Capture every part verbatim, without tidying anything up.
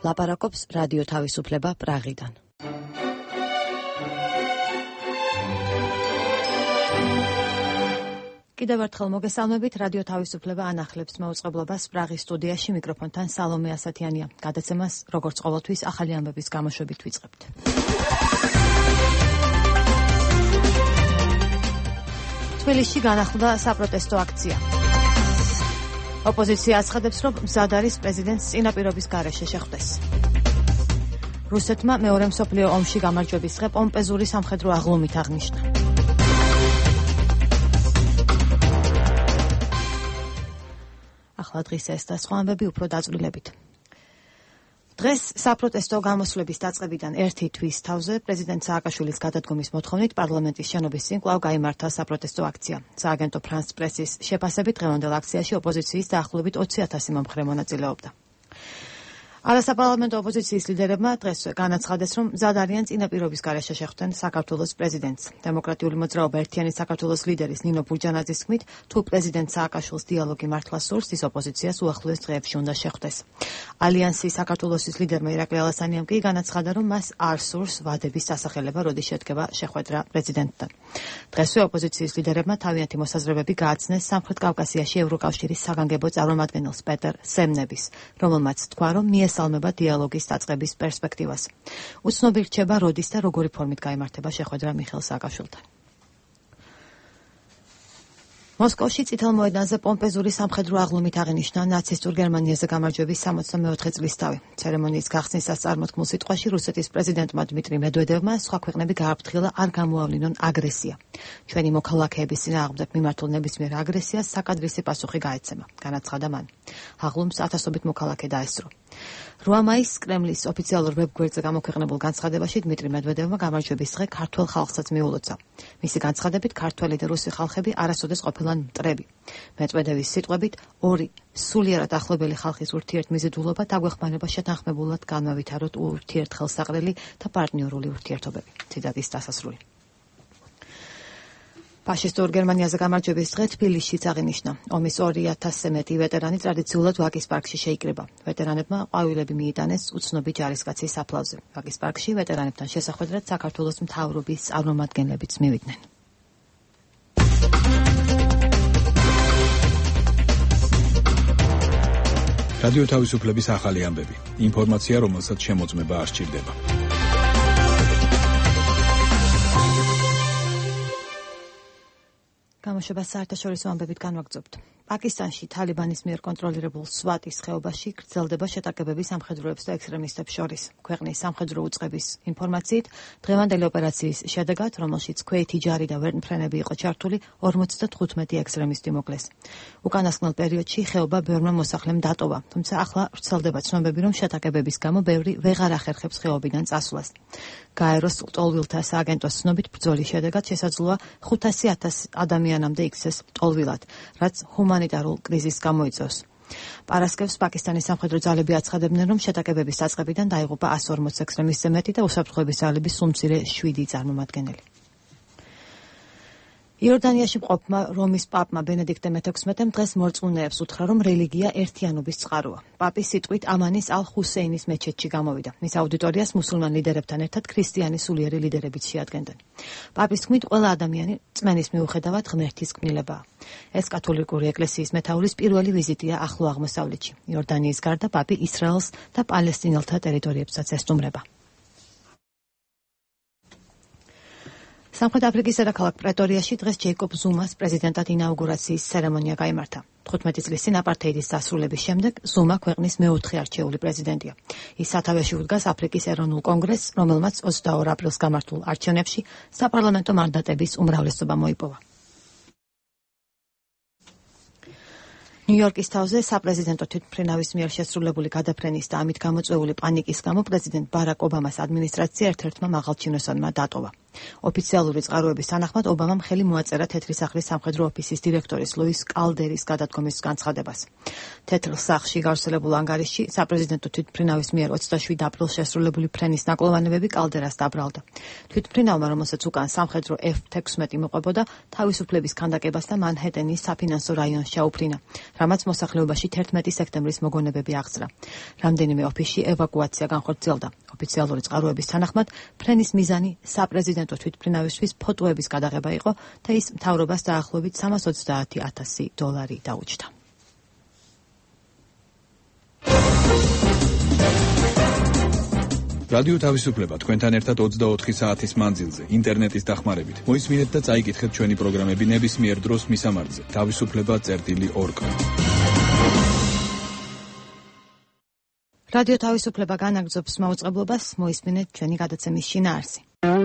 ლაპარაკობს რადიო თავისუფლება პრაღიდან. კიდევ ერთხელ მოგესალმებით, რადიო თავისუფლება ანახლებს მეუწყებლობას პრაღის სტუდიაში, მიკროფონთან სალომე ასათიანია. გადაცემას, როგორც ყოველთვის, ახალი ამბების გამოშვებით ვიწყებთ. თბილისში განახლდა საპროტესტო აქცია. ოპოზიცია აცხადებს, რომ მზად არის პრეზიდენტს წინაპირობის გარეშე შეხვდეს. რუსეთმა მეორე მსოფლიო ომში გამარჯვების დღე პომპეზური სამხედრო აღლუმით აღნიშნა. ახლა დღის ეს და სხვა ამბები უფრო დაწვრილებით. დღეს საპროტესტო გამოსვლების დაწყებიდან ერთი თვის თავზე პრეზიდენტ სააკაშვილის გადადგომის მოთხოვნით პარლამენტის შენობის წინ კვლავ გაიმართა საპროტესტო აქცია. სააგენტო ფრანს პრესის შეფასებით დღევანდელ აქციაში ოპოზიციის დაახლოებით ოცი ათასი მომხრე მონაწილეობდა. არასაპარლამენტო ოპოზიციის ლიდერებმა დღესვე განაცხადეს, რომ მზად არიან წინაპირობის გარეშე შეხვდნენ საქართველოს პრეზიდენტს. დემოკრატიული მოძრაობა ერთიანი საქართველოს ლიდერის ნინო ბურჯანაძის თქმით, თუ პრეზიდენტ სააკაშვილს დიალოგი მართლა სურს, ის ოპოზიციას უახლოეს დღეებში უნდა შეხვდეს. ალიანსი საქართველოსის ლიდერმა ირაკლი ალასანიამ კი განაცხადა, რომ მას არ სურს ვადების დასახელება, როდის შედგება შეხვედრა პრეზიდენტთან. დღესვე ოპოზიციის ლიდერებმა თავიანთი მოსაზრებები გააცნეს სამხრეთ კავკასიაში ევროკავშირის საგანგებო წარმომადგენელს პეტერ სემნების, რომელმაც თქვა, რომ მიესალმება დიალოგის დაწყების პერსპექტივას. უცნობი რჩება, როდის და როგორი ფორმით გაიმართება შეხვედრა მიხეილ სააკაშვილთან. მოსკოვში წითელ მოედანზე პომპეზური სამხედრო აღლუმით აღინიშნა ნაცისტურ გერმანიაზე გამარჯვების სამოცდამეოთხე წლისთავი. ცერემონიის გახსნისას წარმოთქმულ სიტყვაში რუსეთის პრეზიდენტმა დმიტრი მედვედევმა სხვა ქვეყნები გააფრთხილა არ გამოავლინონ აგრესია. ჩვენი მოქალაქეების წინააღმდეგ მიმართულ ნებისმიერ აგრესიას საკადრისი პასუხი გაეცემა, განაცხადა მან. აღლუმს ათასობით მოქალაქე დაესწრო. რვა მაისს კრემლის ოფიციალურ ვებგვერდზე გამოქვეყნებულ განცხადებაში დმიტრი მედვედევმა გამარჯვების დღე ქართველ ხალხსაც მიულოცა. მისი განცხადებით ქართველი და რუსი ხალხები არასოდეს ყოფილან მტრები. მედვედევის სიტყვებით, ორი სულიერად ახლობელი ხალხის ურთიერთმიზიდულობა დაგვეხმარება შეთანხმებულად განმავითაროთ ურთიერთხელსაყრელი და პარტნიორული ურთიერთობები. ციტატის დასასრული. ფაშისტურ გერმანიაზე გამარჯვების დღე თბილისშიც აღინიშნა. ომის ორი ათასზე მეტი ვეტერანი ტრადიციულად ვაკის პარკში შეიკრიბა. ვეტერანებმა ყვავილები მიიტანეს უცნობი ჯარისკაცის საფლავზე. ვაკის პარკში ვეტერანებთან შესახვედრად საქართველოს მთავრობის წარმომადგენლებიც მივიდნენ. რადიო თავისუფლების ახალი ამბები. ინფორმაცია, რომელსაც შემოწმება არ სჭირდება. გამოშვებას საერთაშორისო ამბებით განვაგრძობთ. პაკისტანში თალიბანის მიერ კონტროლირებულ სვატის ხეობაში გრძელდება შეტაკებები სამხედროებს და ექსტრემისტებს შორის. ქვეყნის სამხედრო უწყების ინფორმაციით, დღევანდელი ოპერაციის შედეგად, რომელშიც ქვეითი ჯარი და ვერტმფრენები იყო ჩართული, ორმოცდათხუთმეტი ექსტრემისტი მოკლეს. უკანასკნელ პერიოდში ხეობა ბევრმა მოსახლემ დატოვა, თუმცა ახლა ვრცელდება ცნობები, რომ შეტაკებების გამო ბევრი ვეღარ ახერხებს ხეობიდან წასვლას. გაეროს ტოლვილთა სააგენტოს ცნობით, ბრძოლის შედეგად შესაძლოა ხუთასი ათასი ადამიანამდე იქცეს ტოლვილად, რაც ჰუმანიტარულ კრიზისს გამოიწვევს. პარასკევს პაკისტანის სამხედრო ძალები აცხადებდნენ, რომ შეტაკებების დაწყებიდან დაიღუპა ასი ორმოც ექსტრემისტზე მეტი და უსაფრთხოების ძალების სულ მცირე შვიდი წარმომადგენელი. იორდანიაში მყოფმა რომის პაპმა ბენედიქტე მეთექვსმეტემ დღეს მორწმუნეებს უთხრა, რომ რელიგია ერთიანობის წყაროა. პაპის სიტყვით ამანის ალ-ჰუსეინის მეჩეთში გამოვიდა. მის აუდიტორიას მუსულმან ლიდერებთან ერთად ქრისტიანი სულიერი ლიდერებიც შეადგენდნენ. პაპის თქმით, ყველა ადამიანი წმენის მიუხედავად ღმერთის ქმნილებაა. ეს კათოლიკური ეკლესიის მეთაურის პირველი ვიზიტია ახლო აღმოსავლეთში. იორდანიის გარდა პაპი ისრაელს და პალესტინელთა ტერიტორიებსაც ესტუმრება. სამხრეთ αφრიკის დედაქალაქ პრეტორიაში დღეს ჯეიკობ ზუმას პრეზიდენტად ინაუგურაციის ცერემონია გაიმართა. თხუთმეტი წლის წინ აპართეიდის დასრულების შემდეგ ზუმა ქვეყნის მეოთხე არჩეული პრეზიდენტია. ის სათავეში უდგას აფრიკის ეროვნულ კონგრესს, რომელმაც ოცდაორ აპრილს გამართულ არჩევნებში საპარლამენტო მანდატების უმრავლესობა მოიპოვა. ნიუ-იორკის თავზე საპრეზიდენტო თვითმფრინავის მიერ შესრულებული გადაფრენის და ამით გამოწვეული პანიკის გამო პრეზიდენტ ბარაკ ობამას ადმინისტრაცია ერთ-ერთმა მაღალჩინოსანმა დატოვა. ოფიციალური წყაროების თანახმად ობამამ ხელი მოაწერა თეთრი სახლის სამხედრო ოფისის დირექტორის ლუის კალდერის გადადგომის განცხადებას. თეთრ სახლში გავრცელებულ ანგარიშში საპრეზიდენტო თვითმფრინავის მიერ ოცდაშვიდ აპრილს შესრულებული ფრენის ნაკლოვანებები კალდერას დაბრალდა. თვითმფრინავმა, რომელსაც უკან სამხედრო ეფ თექვსმეტი მოყვებოდა, თავისუფლების ქანდაკებას და მანჰეტენის საფინანსო რაიონს ჩაუფრინა, რამაც მოსახლეობაში თერთმეტი სექტემბრის მოგონებები აღძრა. რამდენიმე ოფისში ევაკუაცია განხორციელდა. ოფიციალური წყაროების თანახმად, ფრენის მიზანი საპრეზიდენტო თვითმფრინავისთვის ფოტოების გადაღება იყო და ის მთავრობას დაახლოებით სამას ოცდაათი ათასი დოლარი დაუჯდა. რადიო თავისუფლება თქვენთან ერთად ოცდაოთხი საათის მანძილზე ინტერნეტის დახმარებით. მოისმინეთ და წაიკითხეთ ჩვენი პროგრამები ნებისმიერ დროს მისამართზე თავისუფლება წერტილი ორგ. რადიო თავისუფლება განაგრძობს მაუწყებლობას, მოისმინეთ ჩვენი გადაცემის შინაარსი.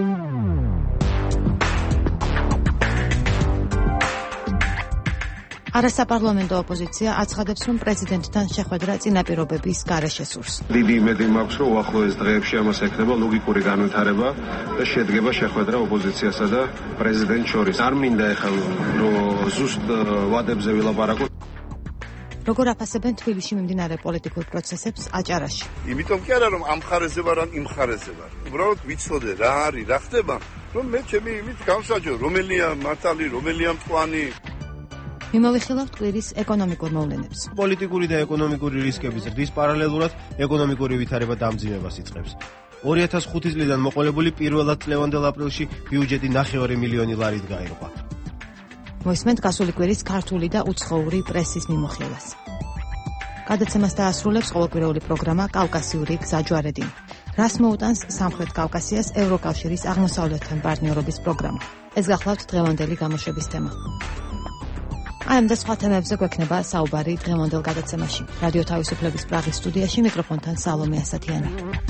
არასაპარლამენტო ოპოზიცია აცხადებს, რომ პრეზიდენტთან შეხვედრა წინაპირობების გარეშე სურს. დიდი იმედი მაქვს, რომ უახლოეს დღეებში ამას ექნება ლოგიკური განვითარება და შედგება შეხვედრა ოპოზიციასა და პრეზიდენტ შორის. არ მინდა ეხლა რომ ზუსტ ვადებზე ვილაპარაკოთ. როგორ აფასებენ თბილისში მიმდინარე პოლიტიკურ პროცესებს აჭარაში? იმიტომ კი არა რომ ამ მხარეზე ვარ ან იმ მხარეზე ვარ. უბრალოდ ვიცოდე რა არის, რა ხდება, რომ მე ჩემი იმით გავსაჯო, რომელია მართალი, რომელია მწვანი. მიმოვიხილავთ კვირის ეკონომიკურ მოვლენებს. პოლიტიკური და ეკონომიკური რისკების ზრდის პარალელურად ეკონომიკური ვითარება დამძიმებას იწყებს. ორი ათას ხუთი წლიდან მოყოლებული პირველად წლევანდელ აპრილში ბიუჯეტი ნახევარი მილიონი ლარით გაირკვა. მოისმენთ გასული კვირის ქართული და უცხოური პრესის მიმოხილვას. გადაცემას დაასრულებს ყოველკვირეული პროგრამა კავკასიური გზაჯვარედინი. რას მოუტანს სამხრეთ კავკასიას ევროკავშირის აღმოსავლეთთან პარტნიორობის პროგრამა. ეს გახლავთ დღევანდელი გამოშვების თემა. აი ამ და სხვა თემებზე გვექნება საუბარი დღევანდელ გადაცემაში. რადიო თავისუფლების პრაღის სტუდიაში მიკროფონთან სალომე ასათიანი.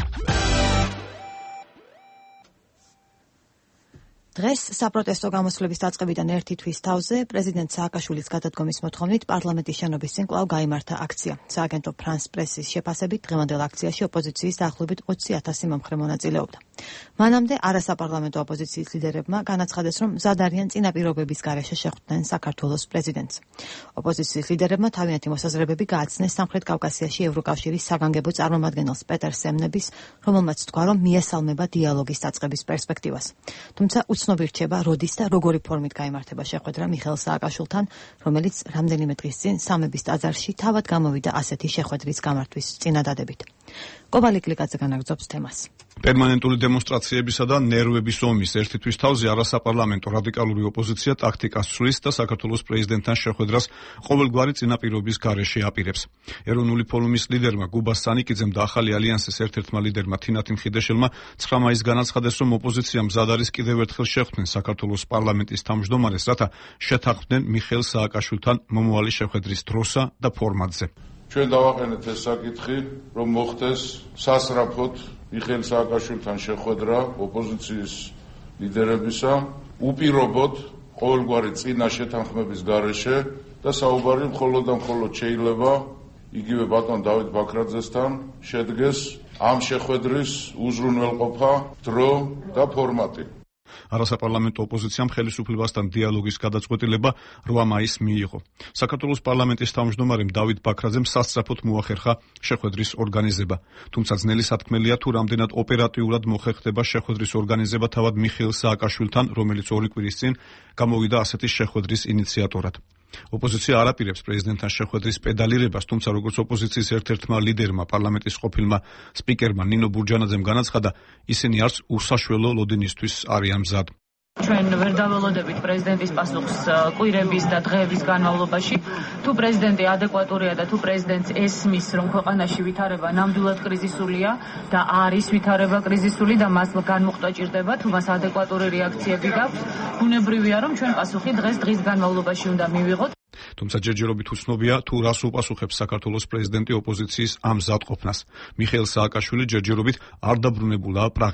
დღეს საპროტესტო გამოსვლების დაწყებიდან ერთი თვის თავზე პრეზიდენტ სააკაშვილის გადადგომის მოთხოვნით პარლამენტის შენობის წინ კვლავ გაიმართა აქცია. სააგენტო ფრანს პრესის შეფასებით დღევანდელ აქციაში ოპოზიციის დაახლოებით ოცი ათასი მომხრე მონაწილეობდა. მანამდე არასაპარლამენტო ოპოზიციის ლიდერებმა განაცხადეს, რომ მზად არიან წინაპირობების გარეშე შეხვდნენ საქართველოს პრეზიდენტს. ოპოზიციის ლიდერებმა თავიანთი მოსაზრებები გააცნეს სამხრეთ კავკასიაში ევროკავშირის საგანგებო წარმომადგენელს პეტერ სემნების, რომელმაც თქვა, რომ მიესალმება დიალოგის დაწყების პერსპექტივას. თუმცა უცნობი რჩება, როდის და როგორი ფორმით გაიმართება შეხვედრა მიხეილ სააკაშვილთან, რომელიც რამდენიმე დღის წინ სამების ტაძარში თავად გამოვიდა ასეთი შეხვედრის გამართვის წინადადებით. კობალი კლიკაძე განაგრძობს თემას. პერმანენტული დემონსტრაციებისა და ნერვების ომის ერთი თვის თავზე არასაპარლამენტო რადიკალური ოპოზიცია ტაქტიკას ცვლის და საქართველოს პრეზიდენტთან შეხვედრას ყოველგვარი წინაპირობის გარეშე აპირებს. ეროვნული ფორუმის ლიდერმა გუბას სანიკიძემ და ახალი ალიანსის ერთ-ერთმა ლიდერმა თინათინ ხიდაშელმა ცხრა მაისს განაცხადეს, რომ ოპოზიცია მზად არის კიდევ ერთხელ შეხვდნენ საქართველოს პარლამენტის თავმჯდომარეს, რათა შეთანხმდნენ მიხეილ სააკაშვილთან მომავალი შეხვედრის დროსა და ფორმატზე. ჩვენ დავაყენეთ ეს საკითხი, რომ მოხდეს სასწრაფოდ მიხეილ სააკაშვილთან შეხვედრა ოპოზიციის ლიდერებისა, უპირობოდ ყოველგვარი წინა შეთანხმების გარეშე და საუბარი მხოლოდ და მხოლოდ შეიძლება იგივე ბატონ დავით ბაქრაძესთან შედგეს ამ შეხვედრის უზრუნველყოფა, დრო და ფორმატი. არასაპარლამენტო ოპოზიციამ ხელისუფლებასთან დიალოგის გადაწყვეტილება რვა მაისს მიიღო. საქართველოს პარლამენტის თავმჯდომარემ დავით ბაქრაძემ სასწრაფოდ მოახერხა შეხვედრის ორგანიზება. თუმცა ძნელი სათქმელია, თუ რამდენად ოპერატიულად მოხერხდება შეხვედრის ორგანიზება თავად მიხეილ სააკაშვილთან, რომელიც ორი კვირის წინ გამოვიდა ასეთი შეხვედრის ინიციატორად. ოპოზიცია არ აპირებს პრეზიდენტთან შეხვედრის პედალირებას, თუმცა როგორც ოპოზიციის ერთ-ერთმა ლიდერმა, პარლამენტის ყოფილმა სპიკერმა ნინო ბურჯანაძემ განაცხადა, ისინი არც უსაშველო ლოდინისთვის არიან მზად. ჩვენ ვერ დაველოდებით პრეზიდენტის პასუხს კვირების და დღეების განმავლობაში. თუ პრეზიდენტი ადეკვატურია და თუ პრეზიდენტს ესმის, რომ ქვეყანაში ვითარება ნამდვილად კრიზისულია და არის ვითარება კრიზისული და მას განმუხტვა ჭირდება, თუ მას ადეკვატური რეაქციები გაქვს, ბუნებრივია, რომ ჩვენ პასუხი დღეს დღის განმავლობაში უნდა მივიღოთ. თუმცა ჯერჯერობით უცნობია, თუ რას უპასუხებს საქართველოს პრეზიდენტი ოპოზიციის ამ მზადყოფნას. მიხეილ სააკაშვილი ჯერჯერობით არ დაბრუნებულა პრაღიდან.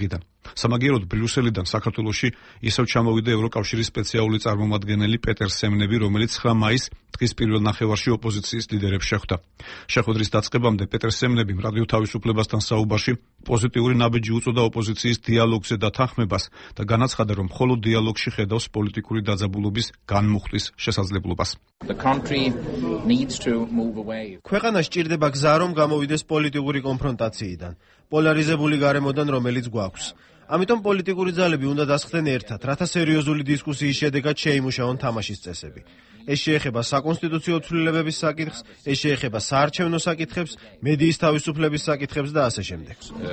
სამაგიეროდ ბრიუსელიდან საქართველოში ისევ ჩამოვიდა ევროკავშირის სპეციალური წარმომადგენელი პეტერ სემნები, რომელიც ცხრა მაისს დღის პირველ ნახევარში ოპოზიციის ლიდერებს შეხვდა. შეხვედრის დაწყებამდე პეტერ სემნებიმ რადიო თავისუფლებასთან საუბარში პოზიტიური ნაბიჯი უწოდა ოპოზიციის დიალოგზე დათანხმებას და განაცხადა, რომ მხოლოდ დიალოგში ხედავს პოლიტიკური დაძაბულობის განმუხტვის შესაძლებლობას. ქვეყანა სჭირდება გზა, რომ გამოვიდეს პოლიტიკური კონფრონტაციიდან, პოლარიზებული გარემოდან, რომელიც გვაქვს. ამიტომ პოლიტიკური ძალები უნდა დასხდნენ ერთად, რათა სერიოზული დისკუსიის შედეგად შეიმუშაონ თამაშის წესები. ეს შეეხება საკონსტიტუციო ცვლილებების საკითხს, ეს შეეხება საარჩევნო საკითხებს, მედიის თავისუფლების საკითხებს და ასე შემდეგ.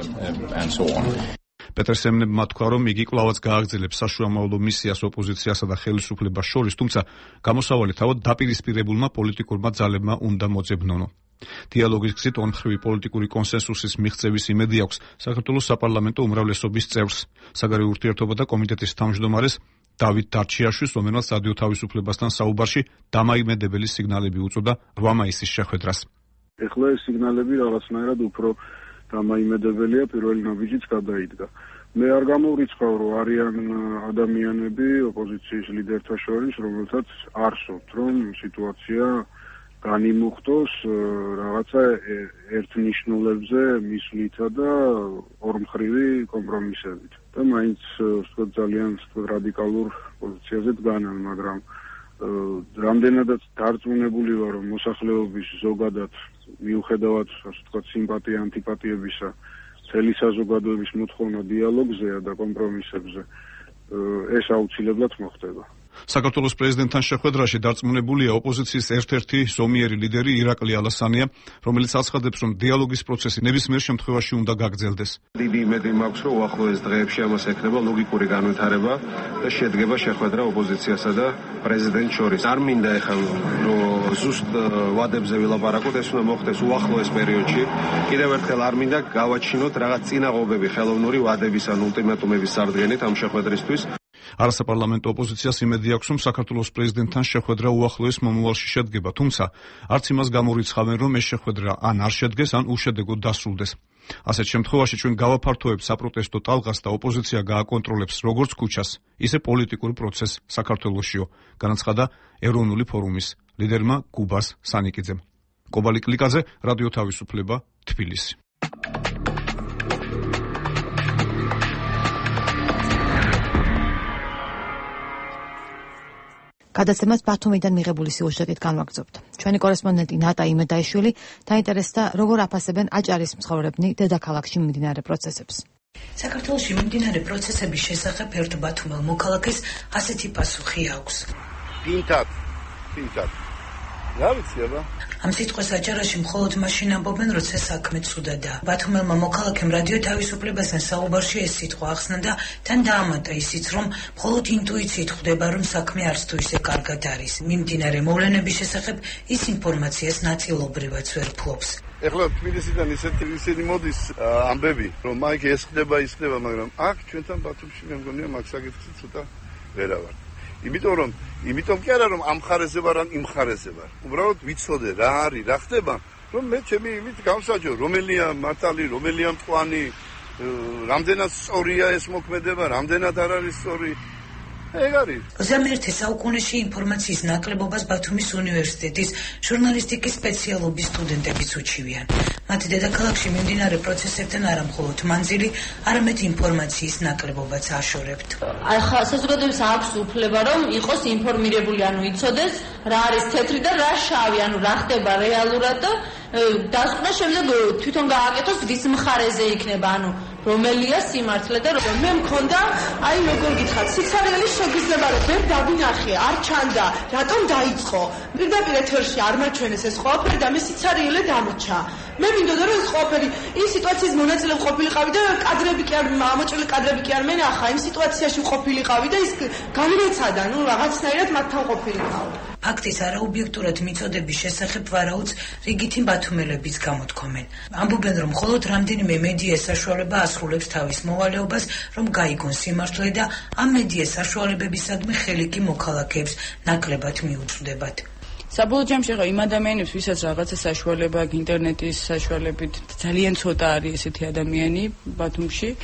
პეტერ სემნებმა თქვა, რომ იგი კვლავაც გააგრძელებს საშუამავლო მისიას ოპოზიციასა და ხელისუფლებას შორის, თუმცა გამოსავალი თავად დაპირისპირებულმა პოლიტიკურმა ძალებმა უნდა მოძებნონო. დიალოგის გზით ორმხრივი პოლიტიკური კონსენსუსის მიღწევის იმედი აქვს საქართველოს საპარლამენტო უმრავლესობის წევრს, საგარეო ურთიერთობათა კომიტეტის თავმჯდომარეს დავით დარჩიაშვილს, რომელსაც რადიო თავისუფლებასთან საუბარში დამაიმედებელი სიგნალები უწოდა რვა მაისის შეხვედრას. ეხლა ეს სიგნალები რაღაცნაირად უფრო დამაიმედებელია, პირველი ნაბიჯიც გადაიდგა. მე არ გამოვრიცხავ, რომ არიან ადამიანები ოპოზიციის ლიდერთა შორის, რომელთაც არ სურთ, რომ სიტუაცია განიმუხტოს რაღაცა ერთნიშნულებზე მისვლითა და ორმხრივი კომპრომისებით. და მაინც ვთქვათ ძალიან რადიკალურ პოზიციაზე დგანან, მაგრამ რამდენადაც დარწმუნებული ვარ, რომ მოსახლეობის ზოგადად მიუხედავად ასე ვთქვათ სიმპათია ანტიპათიებისა, მთელი საზოგადოების მოთხოვნა დიალოგზეა და კომპრომისებზე, ეს აუცილებლად მოხდება. საქართველოს პრეზიდენტთან შეხვედრაში დარწმუნებულია ოპოზიციის ერთ-ერთი ზომიერი ლიდერი ირაკლი ალასანია, რომელიც აცხადებს, რომ დიალოგის პროცესი ნებისმიერ შემთხვევაში უნდა გაგრძელდეს. დიდი იმედი მაქვს, რომ უახლოეს დღეებში ამას ექნება ლოგიკური განვითარება და შედგება შეხვედრა ოპოზიციასა და პრეზიდენტს შორის. არ მინდა ეხლა რომ ზუსტ ვადებზე ვილაპარაკოთ, ეს უნდა მოხდეს უახლოეს პერიოდში. კიდევ ერთხელ არ მინდა გავაჩინოთ რაღაც წინაღობები ხელოვნური ვადების ან ულტიმატუმების სარდგენით ამ შეხვედრისთვის. არასაპარლამენტო ოპოზიციას იმედი აქვს, რომ საქართველოს პრეზიდენტთან შეხვედრა უახლოეს მომავალში შედგება, თუმცა არც იმას გამორიცხავენ, რომ ეს შეხვედრა ან არ შედგეს, ან უშედეგოდ დასრულდეს. ასეთ შემთხვევაში ჩვენ გავაფართოებთ საპროტესტო ტალღას და ოპოზიცია გააკონტროლებს როგორც ქუჩას, ისე პოლიტიკურ პროცესს საქართველოსშიო, განაცხადა ეროვნული ფორუმის ლიდერმა გუბას სანიკიძემ. კობალი კლიკაძე, რადიო თავისუფლება, თბილისი. გადაცემას ბათუმიდან მიღებული სიუჟეტით განვაგრძობთ. ჩვენი კორესპონდენტი ნატა იმედაიშვილი დაინტერესდა, როგორ აფასებენ აჭარის მცხოვრებნი დედაქალაქში მიმდინარე პროცესებს. საქართველოში მიმდინარე პროცესების შესახებ ერთ ბათუმელ მოქალაქეს ასეთი პასუხი აქვს. პინტად, პინტად. რა ვიცი აბა? ამ სიტყვას აჭარაში მხოლოდ მაშინ ამბობენ, როცა საქმე ცუდადაა. ბათუმელმა მოქალაქემ რადიო თავისუფლებასთან საუბარში ეს სიტყვა ახსნა და თან დაამატა ისიც, რომ მხოლოდ ინტუიციით ხვდება, რომ საქმე არც თუ ისე კარგად არის. მიმდინარე მოვლენების შესახებ ის ინფორმაციას ნაწილობრივად ვერ ფლობს. ეხლა თბილისიდან ისეთი ისინი მოდის ამბები, რომ მაიქ ეს ხდება, ის ხდება, მაგრამ აქ ჩვენთან ბათუმში მე მგონია მაგ საკითხი ცოტა ვერავარ. იმიტომ რომ იმიტომ კი არა რომ ამ ხარეზე ვარ ან იმ ხარეზე ვარ. უბრალოდ ვიცოდე რა არის, რა ხდება, რომ მე ჩემი იმით გავსაჯო, რომელია მართალი, რომელია მწვანი, რამდენად სწორია ეს მოქმედება, რამდენად არ არის სწორი. ეგ არის. ოცდამეერთე საუკუნეში ინფორმაციის ნაკლებობას ბათუმის უნივერსიტეტის ჟურნალისტიკის სპეციალობის სტუდენტებიც უჩივიან. მათი დედაქალაქში მიმდინარე პროცესებთან არა მხოლოდ მანძილი, არამედ ინფორმაციის ნაკლებობაც აშორებთ. ახლა საზოგადოებას აქვს უფლება, რომ იყოს ინფორმირებული, ანუ იცოდეს რა არის თეთრი და რა შავი, ანუ რა ხდება რეალურად და დასკვნა შემდეგ თვითონ გააკეთოს ვის მხარეზე იქნება, ანუ რომელია სიმართლე და მე მქონდა, აი როგორ გითხრათ, სიცარიელი შეგიძლება რომ ვერ დავინახე, არ ჩანდა, რატომ დაიწყო. პირდაპირ ეთერში არ მაჩვენეს ეს ყველაფერი და მე სიცარიელე დამრჩა. მე მინდოდა რომ ეს ყველაფერი ის სიტუაციის მონაწილე ყოფილიყავი და კადრები კი არ ამოჭრილი კადრები კი არ მენახა, იმ სიტუაციაში ყოფილიყავი და ის განვეცადა, ну რაღაცნაირად მათთან ყოფილიყავ. ფაქტის არაობიექტურად მიწოდების შესახებ ვარაუდს რიგითი ბათუმელებიც გამოთქვამენ. ამბობენ, რომ მხოლოდ რამდენიმე მედია საშუალება ასრულებს თავის მოვალეობას, რომ გაიგონ სიმართლე და ამ მედია საშუალებებისადმი ხელი კი მოქალაქეებს ნაკლებად მიუწვდებათ. საბოლოო ჯამში ხა იმ ადამიანებს, ვისაც რაღაცა საშუალება აქვს ინტერნეტის საშუალებით, ძალიან ცოტა არის ესეთი ადამიანი ბათუმში.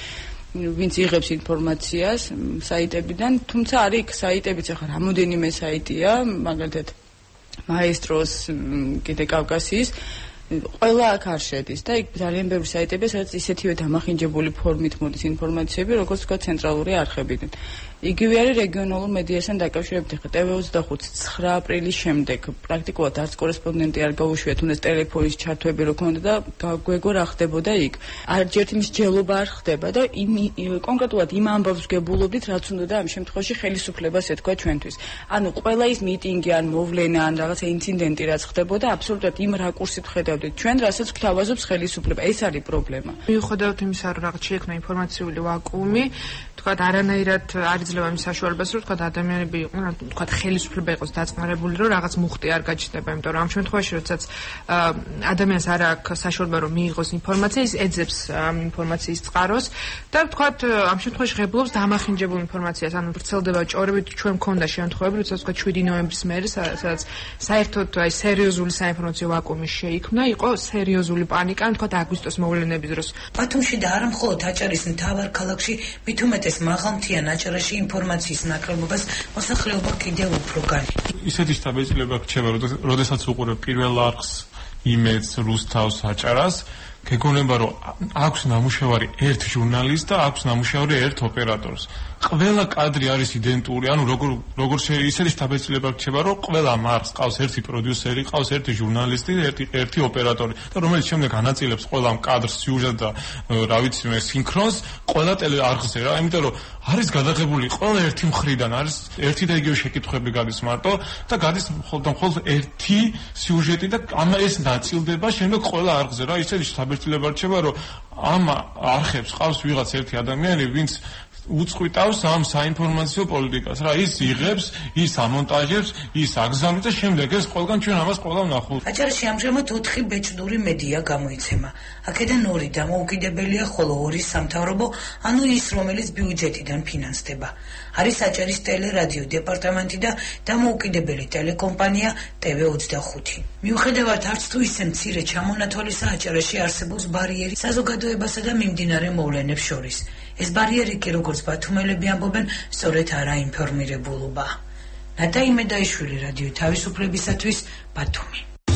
ვინც იღებს ინფორმაციას საიტებიდან, თუმცა არის იქ საიტებიც ახლა რამოდენიმე საიტია, მაგალითად მაესტროს, კიდე კავკასიის ყველა აქ არ შედის და იქ ძალიან ბევრი საიტებია, სადაც ისეთივე დამახინჯებული ფორმით მოდის ინფორმაციები, როგორც თქვა ცენტრალური არხებიდან. იგივე არის რეგიონალურ მედიასთან დაკავშირებით. ხა ტევ ოცდახუთს ცხრა აპრილის შემდეგ პრაქტიკულად არც კორესპონდენტი არ გაუშვია, თუნდაც ტელეფონის ჩართვები რო ქონდა და გაგვეგო რა ხდებოდა იქ. არჯერ იმის ჯელობა არ ხდება და კონკრეტულად იმ ამბავს გებულობდით, რაც უნდოდა ამ შემთხვევაში ხელისუფლებას ეთქვა ჩვენთვის. ანუ ყველა ის მიტინგი ან მოვლენა ან რაღაცა ინციდენტი რაც ხდებოდა, აბსოლუტურად იმ რაკურსით ხედავდით ჩვენ, რასაც გვთავაზობს ხელისუფლება. ეს არის პრობლემა. მიუხედავად იმისა, რომ რაღაც შეექმნა ინფორმაციული ვაკუუმი, თქვა არანაირად არ იძლევა იმ საშუალებას, რომ თქვა ადამიანები იყვნენ, ან თქვა ხელისუფლება იყოს დაწყნარებული, რომ რაღაც მუხტი არ გაჩნდება, იმიტომ რომ ამ შემთხვევაში, როდესაც ადამიანს არ აქვს საშუალება, რომ მიიღოს ინფორმაცია, ის ეძებს ამ ინფორმაციის წყაროს და თქვა ამ შემთხვევაში ღებულობს დამახინჯებულ ინფორმაციას, ანუ ვრცელდება ჭორებით. ჩვენ მქონდა შემთხვევები, როდესაც თქვა შვიდი ნოემბრის მერე, სადაც საერთოდ აი სერიოზული საინფორმაციო ვაკუუმი შეიქმნა, იყო სერიოზული პანიკა, თქვა აგვისტოს მოვლენების დროს. ბათუმში და არა მხოლოდ აჭარის მთავარ ქალაქში, მით უმეტეს მაღალმთიან აჭარაში ინფორმაციის ნაკლებობას მოსახლეობა კიდევ უფრო განი. ისეთი შთაბეჭდილება რჩება, როდესაც უყურებ პირველ არხს, იმედს, რუსთავს, აჭარას, გეგონება რომ აქვს ნამუშევარი ერთ ჟურნალისტს და აქვს ნამუშევარი ერთ ოპერატორს. ყველა კადრი არის იდენტური, ანუ როგორ როგორ ისეთი შთაბეჭდილება რჩება, რომ ყველა მარხს ყავს ერთი პროდიუსერი, ყავს ერთი ჟურნალისტი, ერთი ერთი ოპერატორი და რომელიც შემდეგ ანაწილებს ყველა კადრს, სიუჟეტს და რა ვიცი მე სინქრონს ყველა ტელეარხზე რა, იმიტომ რომ არის გადაღებული ყველა ერთი მხრიდან, არის ერთი და იგივე შეკითხვები გადის მარტო და გადის მხოლოდ მხოლოდ ერთი სიუჟეტი და ამ ეს ნაწილდება შემდეგ ყველა არხზე რა, ისეთი შთაბეჭდილება რჩება, რომ ამ არხებს ყავს ვიღაც ერთი ადამიანი, ვინც უწყვიტავს ამ საინფორმაციო პოლიტიკას რა, ის იღებს, ის ამონტაჟებს, ის აგზავნებს და შემდეგ ეს ყველგან ჩვენ ამას ყველა ვნახავთ. აჭარაში ამჟამად ოთხი ბეჭდური მედია გამოიცემა. აქედან ორი დამოუკიდებელია, ხოლო ორი სამთავრობო, ანუ ის, რომელიც ბიუჯეტიდან ფინანსდება. არის აჭარის ტელერადიო დეპარტამენტი და დამოუკიდებელი ტელეკომპანია ტევ ოცდახუთი. მიუხედავად არც თუ ისე მცირე ჩამონათვალისა, აჭარაში არსებობს ბარიერი საზოგადოებასა და მიმდინარე მოვლენებს შორის. ეს ბარიერი კი როგორც ბათუმელები ამბობენ, სწორედ არაინფორმირებულობა. ნატა იმედაიშვილი, რადიო თავისუფლებისათვის, ბათუმი.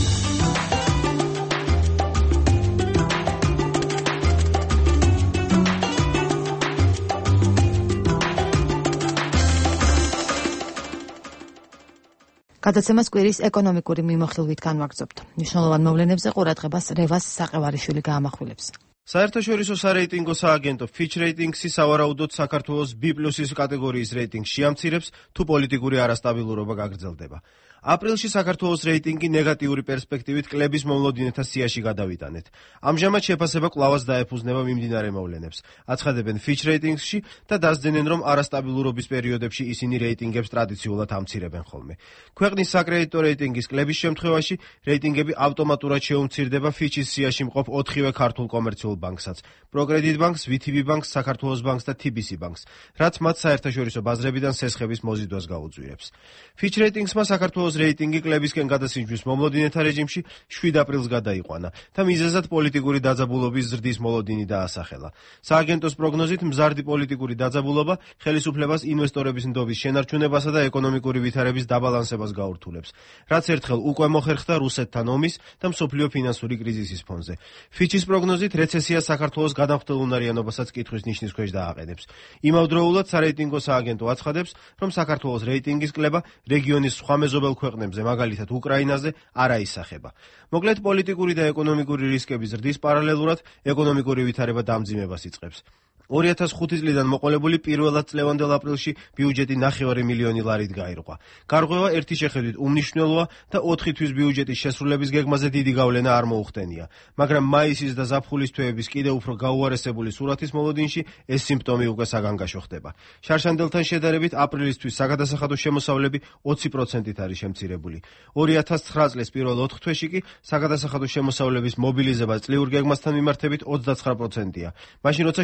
გადაცემას კვირის ეკონომიკური მიმოხილვით განვაგრძობთ. მნიშვნელოვან მოვლენებზე ყურადღებას რევას საყევარიშვილი გაამახვილებს. საერთაშორისო სარეიტინგო სააგენტო Fitch Ratings-ი სავარაუდოდ საქართველოს B პლუსის კატეგორიის რეიტინგს შეამცირებს, თუ პოლიტიკური არასტაბილურობა გაგრძელდება. აპრილში საქართველოს რეიტინგი ნეგატიური პერსპექტივით კლების მომლოდინეთა სიაში გადავიტანეთ. ამჟამად შეფასება კვლავაც დაეფუძნება მიმდინარე მოვლენებს. აცხადებენ Fitch Ratings-ში და დასძენენ, რომ არასტაბილურობის პერიოდებში ისინი რეიტინგებს ტრადიციულად ამცირებენ ხოლმე. ქვეყნის საკრედიტო რეიტინგის კლების შემთხვევაში რეიტინგები ავტომატურად შეუმცირდება Fitch-ის სიაში მყოფ ოთხივე ქართულ კომერციულ ბანკსაც: პროკრედიტ ბანკს, ვი თი ბი ბანკს, საქართველოს ბანკს და თი ბი სი ბანკს, რაც მათ საერთაშორისო ბაზრებიდან სესხების მოზიდვას გაუძვირებს. Fitch Ratings-მა საქართველოს რეიტინგი კლებისკენ გადასინჯვის მომლოდინეთა რეჟიმში შვიდ აპრილს გადაიყვანა და მიზეზად პოლიტიკური დაძაბულობის ზრდის მოლოდინი დაასახელა. სააგენტოს პროგნოზით მზარდი პოლიტიკური დაძაბულობა ხელისუფლებას ინვესტორების ნდობის შენარჩუნებასა და ეკონომიკური ვითარების დაბალანსებას გაურთულებს, რაც ერთხელ უკვე მოხერხდა რუსეთთან ომის და მსოფლიო ფინანსური კრიზისის ფონზე. Fitch-ის პროგნოზით რეცესია საქართველოს გადამხდელუნარიანობასაც კითხვის ნიშნის ქვეშ დააყენებს. იმავდროულად სარეიტინგო სააგენტო აცხადებს, რომ საქართველოს რეიტინგის კლება რეგიონის სხვა მეზობელ ქვეყნებზე, მაგალითად უკრაინაზე, არ აისახება. მოკლედ პოლიტიკური და ეკონომიკური რისკების ზრდის პარალელურად ეკონომიკური ვითარება დამძიმებას იწყებს. ორი ათას ხუთი წლიდან მოყოლებული პირველად წლევანდელ აპრილში ბიუჯეტი ნახევარი მილიონი ლარით გაირღვა. გარღვევა ერთი შეხედვით უმნიშვნელოა და ოთხი თვის ბიუჯეტის შესრულების გეგმაზე დიდი გავლენა არ მოუხდენია, მაგრამ მაისის და ზაფხულის თვეების კიდევ უფრო გაუარესებული სურათის მოლოდინში ეს სიმპტომი უკვე საგანგაშო ხდება. შარშანდელთან შედარებით აპრილისთვის საგადასახადო შემოსავლები ოცი პროცენტით არის შემცირებული. ორი ათას ცხრა წლის პირველ ოთხ თვეში კი საგადასახადო შემოსავლების მობილიზება წლიურ გეგმასთან მიმართებით ოცდაცხრა პროცენტია. მაშინ როცა შარშანი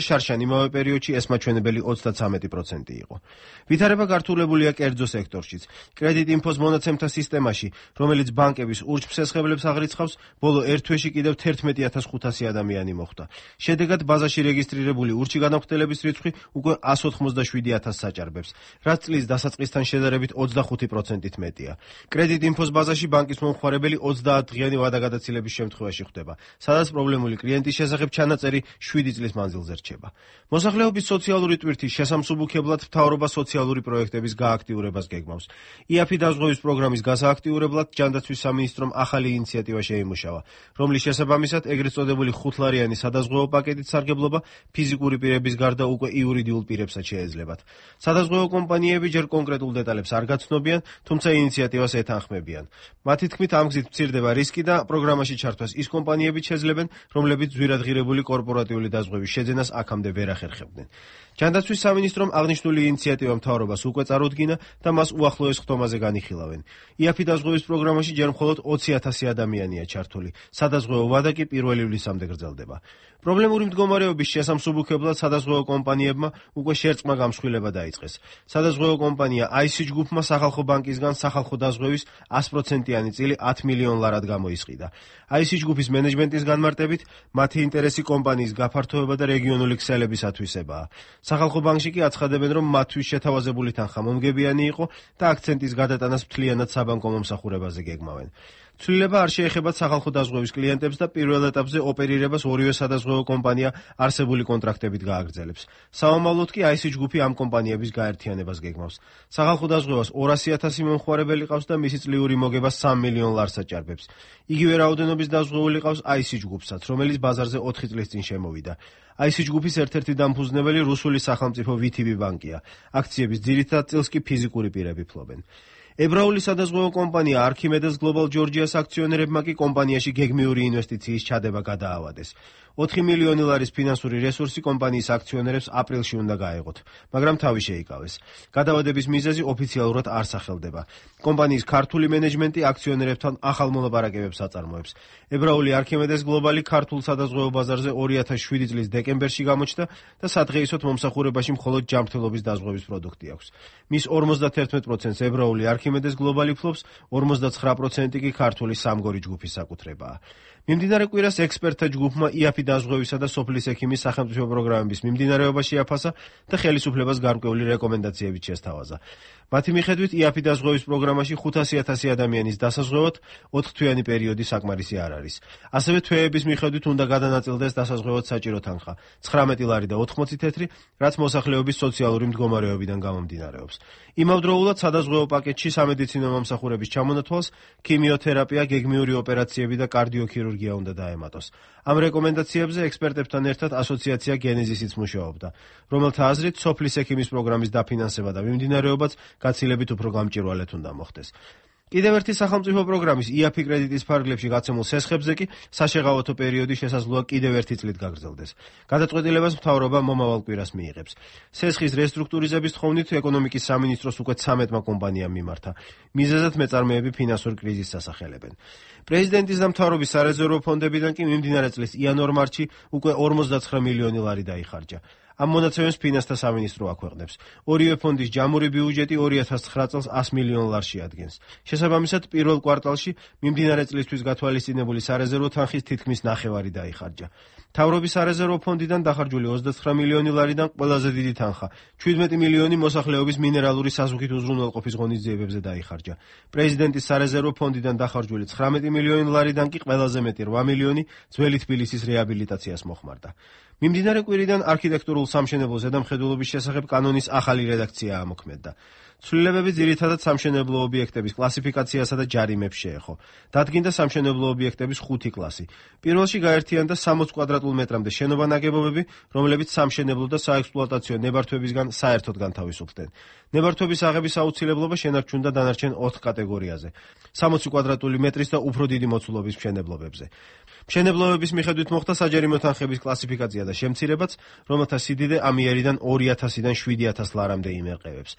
იმავე პერიოდში ეს მაჩვენებელი ოცდათვრამეტი პროცენტი იყო. ვითარება გართულებულია კერძო სექტორშიც. კრედიტ ინფოს მონაცემთა სისტემაში, რომელიც ბანკების ურჩმსესხებლებს აღრიცხავს, ბოლო ერთ თვეში კიდევ თერთმეტი ათას ხუთასი ადამიანი მოხვდა. შედეგად ბაზაში რეგისტრირებული ურჩი განახორციელების რიცხვი უკვე εκατს ოთხმოცდაშვიდი ათასს საჭარბებს, რაც წლის დასაწყისთან შედარებით ოცდახუთი პროცენტით მეტია. კრედიტ ინფოს ბაზაში ბანკის მომხმარებელი ოცდაათ დღიანი ვადაგადაცილების შემთხვევაში ხვდება, სადაც პრობლემული კლიენტის შესახებ ჩანაწერი შვიდი წლის მანძილზე რჩება. მოსახლეობის სოციალური ტვირთის შესამსუბუქებლად მთავრობა სოციალური პროექტების გააქტიურებას გეგმავს. იაფი დაზღვევის პროგრამის გასააქტიურებლად ჯანდაცვის სამინისტრომ ახალი ინიციატივა შეიმუშავა, რომლის შესაბამისად ეგრეთ წოდებული ხუთლარიანი სადაზღვეო პაკეტით სარგებლობა ფიზიკური პირების გარდა უკვე იურიდიულ პირებსაც შეეძლებათ. სადაზღვეო კომპანიები ჯერ კონკრეტულ დეტალებს არ გაცნობიან, თუმცა ინიციატივას ეთანხმებიან. მათი თქმით, ამ გზით მცირდება რისკი და პროგრამაში ჩართვას ის კომპანიები შეძლებენ, რომლებიც ძვირადღირებული კორპორატიული დაზღვევის შეძენას აქამდე ვერ ახერხებდნენ. ჯანდაცვის სამინისტრომ აღნიშნული ინიციატივა მთავრობას უკვე წარუდგინა და მას უახლოეს ხტომაზე განიხილავენ. იაფი დაზღვევის პროგრამაში ჯერ მხოლოდ ოცი ათასი ადამიანია ჩართული, სადაზღვეო ვადა კი პირველი ივლისამდე გრძელდება. პრობლემური მდგომარეობის შესამსუბუქებლად სადაზღვეო კომპანიებმა უკვე შერწყმა გამსხვილება დაიწყეს. სადაზღვეო კომპანია აისი ჯგუფმა სახალხო ბანკისგან სახალხო დაზღვევის ას პროცენტიანი წილი ათ მილიონ ლარად გამოისყიდა. აისი ჯგუფის მენეჯმენტის განმარტებით, მათი ინტერესი კომპანიის გაფართოება და რეგიონული ქსელების ათვისებაა. სახალხო ბანკში კი აცხადებენ, რომ მათთვის შეთავაზებული თანხა მომგებიანი იყო და აქცენტის გადატანას მთლიანად საბანკო მომსახურებაზე გეგმავენ. ცვლილება არ შეეხებათ სახალხო დაზღვევის კლიენტებს და პირველ ეტაპზე ოპერირებას ორივე სადაზღვეო კომპანია არსებული კონტრაქტებით გააგრძელებს. საომავლოდ კი აისი ჯგუფი ამ კომპანიების გაერთიანებას გეგმავს. სახალხო დაზღვევას ორასი ათასი მომხმარებელი ყავს და მისი წლიური მოგება სამ მილიონ ლარს საჭარბებს. იგივე რაოდენობის დაზღვეული ყავს აისი ჯგუფსაც, რომელიც ბაზარზე ოთხი წლის წინ შემოვიდა. აისი ჯგუფის ერთ-ერთი დამფუძნებელი რუსული სახელმწიფო ვიტიბი ბანკია. აქციების ძირითად წილს კი ფიზიკური პირები ფლობენ. ებრაული სადაზღვეო კომპანია არქიმედეს გლობალ ჯორჯიას აქციონერებმა კი კომპანიაში გეგმიური ინვესტიციის ჩადება გადაავადეს. ოთხი მილიონი ლარის ფინანსური რესურსი კომპანიის აქციონერებს აპრილში უნდა გაეღოთ, მაგრამ თავი შეიკავეს. გადავადების მიზეზი ოფიციალურად არ სახელდება. კომპანიის ქართული მენეჯმენტი აქციონერებთან ახალ მოლაპარაკებებს აწარმოებს. ებრაული არქიმედეს გლობალი ქართულ სადაზღვეო ბაზარზე ორი ათას შვიდი წლის დეკემბერში გამოჩნდა და სადღეისოდ მომსახურებაში მხოლოდ ჯანმრთელობის დაზღვევის პროდუქტი აქვს. მის ორმოცდათერთმეტ პროცენტს ებრაული არქიმედეს გლობალი ფლობს, ორმოცდაცხრა პროცენტი კი ქართული სამგორი ჯგუფის საკუთრებაა. მიმდინარე კვირას ექსპერტთა ჯგუფმა იაფი დაზღვევისა და სოფლის ექიმის სახელმწიფო პროგრამების მიმდინარეობა შეაფასა და ხელისუფლებას გარკვეული რეკომენდაციებით შესთავაზა. მათი მიხედვით იაფი დაზღვევის პროგრამაში ხუთასი ათასი ადამიანის დასაზღვევად ოთხთვიანი პერიოდი საკმარისი არ არის. ასევე თვეების მიხედვით უნდა გადანაწილდეს დასაზღვევად საჭირო თანხა ცხრამეტი ლარი და ოთხმოცი თეთრი, რაც მოსახლეობის სოციალური მდგომარეობიდან გამომდინარეობს. იმავდროულად სადაზღვეო პაკეტში სამედიცინო მომსახურების ჩამონათვალს ქიმიოთერაპია, გეგმიური ოპერაციები და კარდიოქირურგია უნდა დაემატოს. ამ რეკომენდაციებზე ექსპერტებთან ერთად ასოციაცია გენეზისიც მუშაობდა, რომელთა აზრით სოფლის ექიმის პროგრამის დაფინანსება და მიმდინარეობაც გაცილებით უფრო გამჭვირვალედ უნდა მოხდეს. კიდევ ერთი სახელმწიფო პროგრამის იაფი კრედიტის ფარგლებში გაცემულ სესხებზე კი საშეღავათო პერიოდი შესაძლოა კიდევ ერთი წლით გაგრძელდეს. გადაწყვეტილებას მთავრობა მომავალ კვირას მიიღებს. სესხის რესტრუქტურიზების თხოვნით ეკონომიკის სამინისტროს უკვე ცამეტმა კომპანიამ მიმართა. მიზეზად მეწარმეები ფინანსურ კრიზისს ასახელებენ. პრეზიდენტის და მთავრობის სარეზერვო ფონდებიდან კი მიმდინარე წლის იანვარ-მარტში უკვე ორმოცდაცხრა მილიონი ლარი დაიხარჯა. ამ მონაცემებს ფინანსთა სამინისტრო აქვეყნებს. ორივე ფონდის ჯამური ბიუჯეტი ორი ათას ცხრა წელს ას მილიონ ლარში ადგენს. შესაბამისად, პირველ კვარტალში მიმდინარე წლისთვის გათვალისწინებული სარეზერვო თანხის თითქმის ნახევარი დაიხარჯა. მთავრობის სარეზერვო ფონდიდან დახარჯული ოცდაცხრა მილიონი ლარიდან ყველაზე დიდი თანხა შვიდმეტი მილიონი მოსახლეობის მინერალური საზღვით უზრუნველყოფის ღონისძიებებზე დაიხარჯა. პრეზიდენტის სარეზერვო ფონდიდან დახარჯული ცხრამეტი მილიონი ლარიდან კი ყველაზე მეტი რვა მილიონი ძველი თბილისის რეაბილიტაციას მოხმარდა. მიმდინარე კვირიდან არქიტექტურულ სამშენებლო ზედამხედველობის შესახებ კანონის ახალი რედაქცია ამოქმედდა. ცვლილებები ძირითადად სამშენებლო ობიექტების კლასიფიკაციასა და ჯარიმებს შეეხო. დადგინდა სამშენებლო ობიექტების ხუთი კლასი. პირველში გაერთიანდა სამოცი კვადრატულ მეტრამდე შენობა ნაგებობები, რომლებიც სამშენებლო და საექსპლუატაციო ნებართვებისგან საერთოდ განთავისუფლდნენ. ნებართვების აღების აუცილებლობა შენარჩუნდა დანარჩენ ოთხ კატეგორიაზე: სამოცი კვადრატული მეტრის და უფრო დიდი მოცულობის მშენებლობებზე. მშენებლობების მიხედვით მოხდა საჯარიმო თანხების კლასიფიკაცია და შემცირებაც, რომელთა სიდიდე ამიერიდან ორი ათასიდან შვიდი ათას ლარამდე იმერყევებს.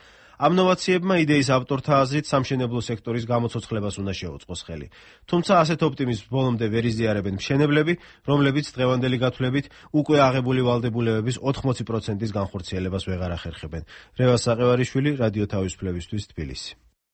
ამ ნოვაციებმა იდეის ავტორთა აზრით სამშენებლო სექტორის გამოცოცხლებას უნდა შეუწყოს ხელი. თუმცა ასეთ ოპტიმიზმს ბოლომდე ვერ იზიარებენ მშენებლები, რომლებიც დღევანდელი გათვლებით უკვე აღებული ვალდებულებების ოთხმოცი პროცენტის განხორციელებას ვეღარ ახერხებენ. რევას საყევარიშვილი, რადიო თავისუფლებისთვის, თბილისი.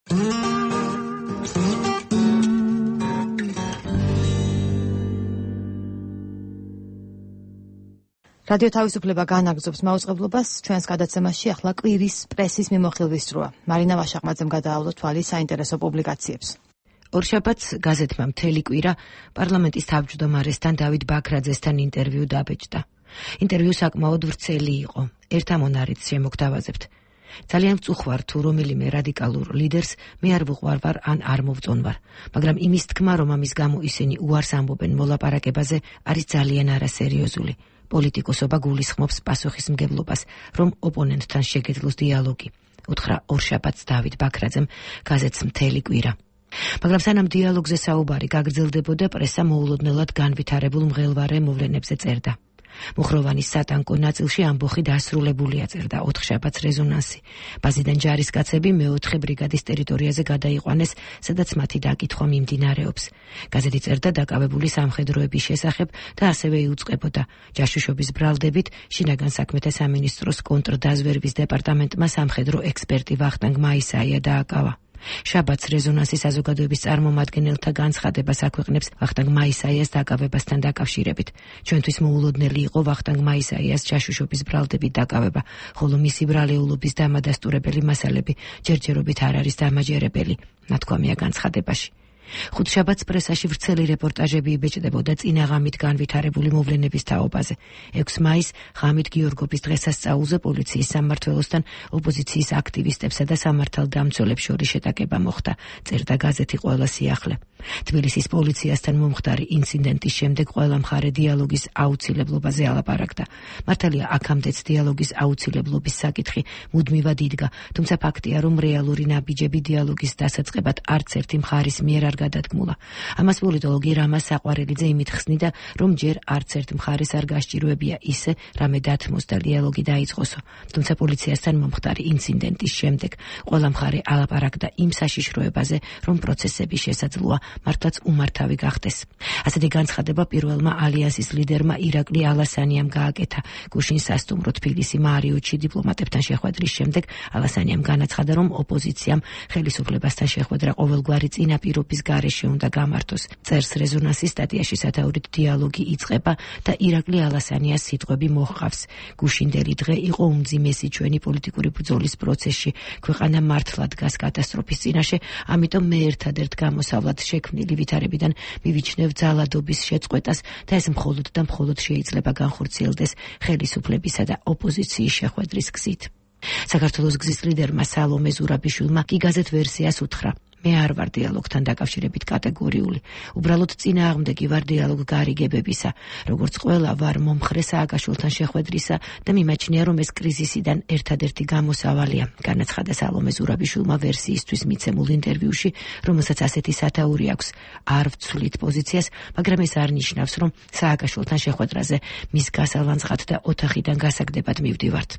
რადიო თავისუფლება განაგრძობს მაუწყებლობას ჩვენს გადაცემაში ახლა კვირის პრესის მიმოხილვის დროა. მარინა ვაშაყმაძემ გადაავლო თვალი საინტერესო პუბლიკაციებს. ორშაბათს გაზეთმა მთელი კვირა პარლამენტის თავმჯდომარესთან დავით ბაქრაძესთან ინტერვიუ დაბეჭდა. ინტერვიუ საკმაოდ ვრცელი იყო. ერთ ამონარიდს შემოგთავაზებთ. ძალიან ვწუხვარ თუ რომელიმე რადიკალურ ლიდერს მე არ ვუყვარვარ ან არ მოვწონვარ, მაგრამ იმის თქმა, რომ ამის გამო ისინი უარს ამბობენ მოლაპარაკებაზე, არის ძალიან არასერიოზული. პოლიტიკოსობა გულისხმობს პასუხისმგებლობას, რომ ოპონენტთან შეგეძლოს დიალოგი. უთხრა ორშაბათს დავით ბაქრაძემ გაზეთს მთელი კვირა. მაგრამ სანამ დიალოგზე საუბარი გაგრძელდებოდა, პრესა მოულოდნელად განვითარებულ მღელვარე მოვლენებზე წერდა. მუხროვანის სატანკო ნაწილში ამბოხი დასრულებულია, წერდა ოთხშაბათს რეზონანსი. ბაზიდან ჯარისკაცები მეოთხე ბრიგადის ტერიტორიაზე გადაიყვანეს, სადაც მათი დაკითხვა მიმდინარეობს. გაზეთი წერდა დაკავებული სამხედროების შესახებ და ასევე იუწყებოდა. ჯაშუშობის ბრალდებით შინაგან საქმეთა სამინისტროს კონტრდაზვერვის დეპარტამენტმა სამხედრო ექსპერტი ვახტანგ მაისაია დააკავა. შაბათს რეზონანსის საზოგადოების წარმომადგენელთა განცხადებას აქვეყნებს ვახტანგ მაისაიას დაკავებასთან დაკავშირებით. ჩვენთვის მოულოდნელი იყო ვახტანგ მაისაიას ჯაშუშობის ბრალდებით დაკავება, ხოლო მისი ბრალეულობის დამადასტურებელი მასალები ჯერჯერობით არ არის დამაჯერებელი, ნათქვამია განცხადებაში. ხუთშაბათს პრესაში ვრცელი რეპორტაჟები იბეჭდებოდა წინა ღამით განვითარებული მოვლენების თაობაზე. ექვსი მაისს ღამით გიორგობის დღესასწაულზე პოლიციის სამმართველოსთან ოპოზიციის აქტივისტებსა და სამართალდამცველებს შორის შეტაკება მოხდა, წერდა გაზეთი ყველა სიახლე. თბილისის პოლიციასთან მომხდარი ინციდენტის შემდეგ ყველა მხარე დიალოგის აუცილებლობაზე ალაპარაკდა. მართალია აქამდეც დიალოგის აუცილებლობის საკითხი მუდმივად იდგა, თუმცა ფაქტია, რომ რეალური ნაბიჯები დიალოგის დასაწყებად არც ერთი მხარის მიერ არ გადადგმულა. ამას პოლიტოლოგი რამა საყვარელიძე იმით ხსნიდა, რომ ჯერ არც ერთ მხარეს არ გასჭიროებია ისე, რამე დათმოს და დიალოგი დაიწყოსო. თუმცა პოლიციასთან მომხდარი ინციდენტის შემდეგ ყველა მხარე ალაპარაკდა იმ საშიშროებაზე, რომ პროცესები შესაძლოა მართლაც უმართავი გახდეს. ასეთი განცხადება პირველმა ალიანსის ლიდერმა ირაკლი ალასანიამ გააკეთა. გუშინ სასტუმრო თბილისი მარიოტში დიპლომატებთან შეხვედრის შემდეგ ალასანიამ განაცხადა, რომ ოპოზიციამ ხელისუფლებასთან შეხვედრა ყოველგვარი წინაპირობის გარეშე უნდა გამართოს. წერს რეზონანსის სტატიაში სათაურით დიალოგი იწყება და ირაკლი ალასანიას სიტყვები მოჰყავს. გუშინდელი დღე იყო უმძიმესი ჩვენი პოლიტიკური ბრძოლის პროცესში. ქვეყანა მართლად დგას კატასტროფის წინაშე, ამიტომ მე ერთადერთ გამოსავლად შექმნილი ვითარებიდან მივიჩნევ ძალადობის შეწყვეტას და ეს მხოლოდ და მხოლოდ შეიძლება განხორციელდეს ხელისუფლებისა და ოპოზიციის შეხვედრის გზით. საქართველოს გზის ლიდერმა სალომე ზურაბიშვილმა კი გაზეთ ვერსიას უთხრა. მე არ ვარ დიალოგთან დაკავშირებით კატეგორიული. უბრალოდ წინააღმდეგი ვარ დიალოგ გარიგებებისა. როგორც ყველა ვარ მომხრე სააკაშვილთან შეხვედრისა და მიმაჩნია, რომ ეს კრიზისიდან ერთადერთი გამოსავალია, განაცხადა სალომე ზურაბიშვილმა ვერსიისთვის მიცემულ ინტერვიუში, რომელსაც ასეთი სათაური აქვს. არ ვცვლით პოზიციას, მაგრამ ეს არ ნიშნავს, რომ სააკაშვილთან შეხვედრაზე მის გასალანძღად და ოთახიდან გასაგდებად მივდივართ.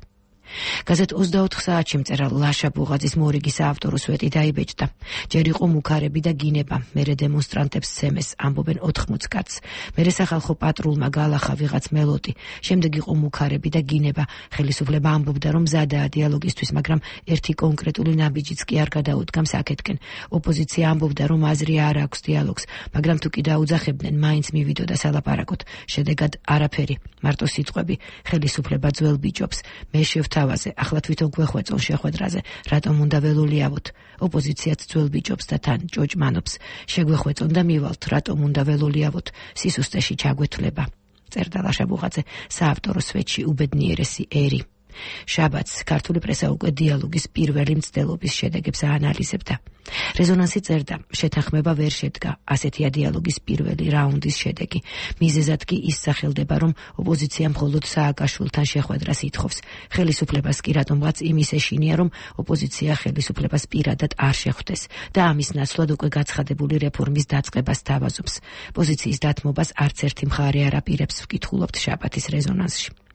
გაზეთ ოცდაოთხ საათში მწერალ ლაშა ბუღაძის მორიგის ავტორო სვეტი დაიბეჭდა. ჯერ იყო მუქარები და გინება, მერე დემონსტრანტებს სემეს, ამბობენ ოთხმოც კაცს. მერე სახალხო პატრულმა გალახა ვიღაც მელოტი. შემდეგ იყო მუქარები და გინება. ხელისუფლება ამბობდა, რომ მზადაა დიალოგისთვის, მაგრამ ერთი კონკრეტული ნაბიჯიც კი არ გადაუდგამს აქეთკენ. ოპოზიცია ამბობდა, რომ აზრი არ აქვს დიალოგს, მაგრამ თუ კი დაუძახებდნენ, მაინც მივიდოდა სალაპარაკოდ. შედეგად არაფერი, მარტო სიტყვები. ხელისუფლება ძველ ბიჭობს. მე შევთა თავაზე, ახლა თვითონ გვეხვეწონ შეხვედრაზე, რატომ უნდა ველოლიავოთ? ოპოზიციაც ძველ ბიჭობს და თან ჭოჭმანობს. შეგვეხვეწონ და მივალთ, რატომ უნდა ველოლიავოთ? სისუსტეში ჩაგვეთვლება. წერდა ლაშა ბუღაძე საავტორო სვეტში უბედნიერესი ერი. შაბათს ქართული პრესა უკვე დიალოგის პირველი მცდელობის შედეგებს აანალიზებდა. რეზონანსი წერდა, შეთანხმება ვერ შედგა, ასეთია დიალოგის პირველი რაუნდის შედეგი. მიზეზად კი ის სახელდება, რომ ოპოზიცია მხოლოდ სააკაშვილთან შეხვედრას ითხოვს. ხელისუფლებას კი რატომღაც იმის ეშინია, რომ ოპოზიცია ხელისუფლებას პირადად არ შეხვდეს და ამის ნაცვლად უკვე გაცხადებული რეფორმის დაწყებას თავაზობს. პოზიციის დათმობას არც ერთი მხარე არ აპირებს, ვკითხულობთ შაბათის რეზონანსში.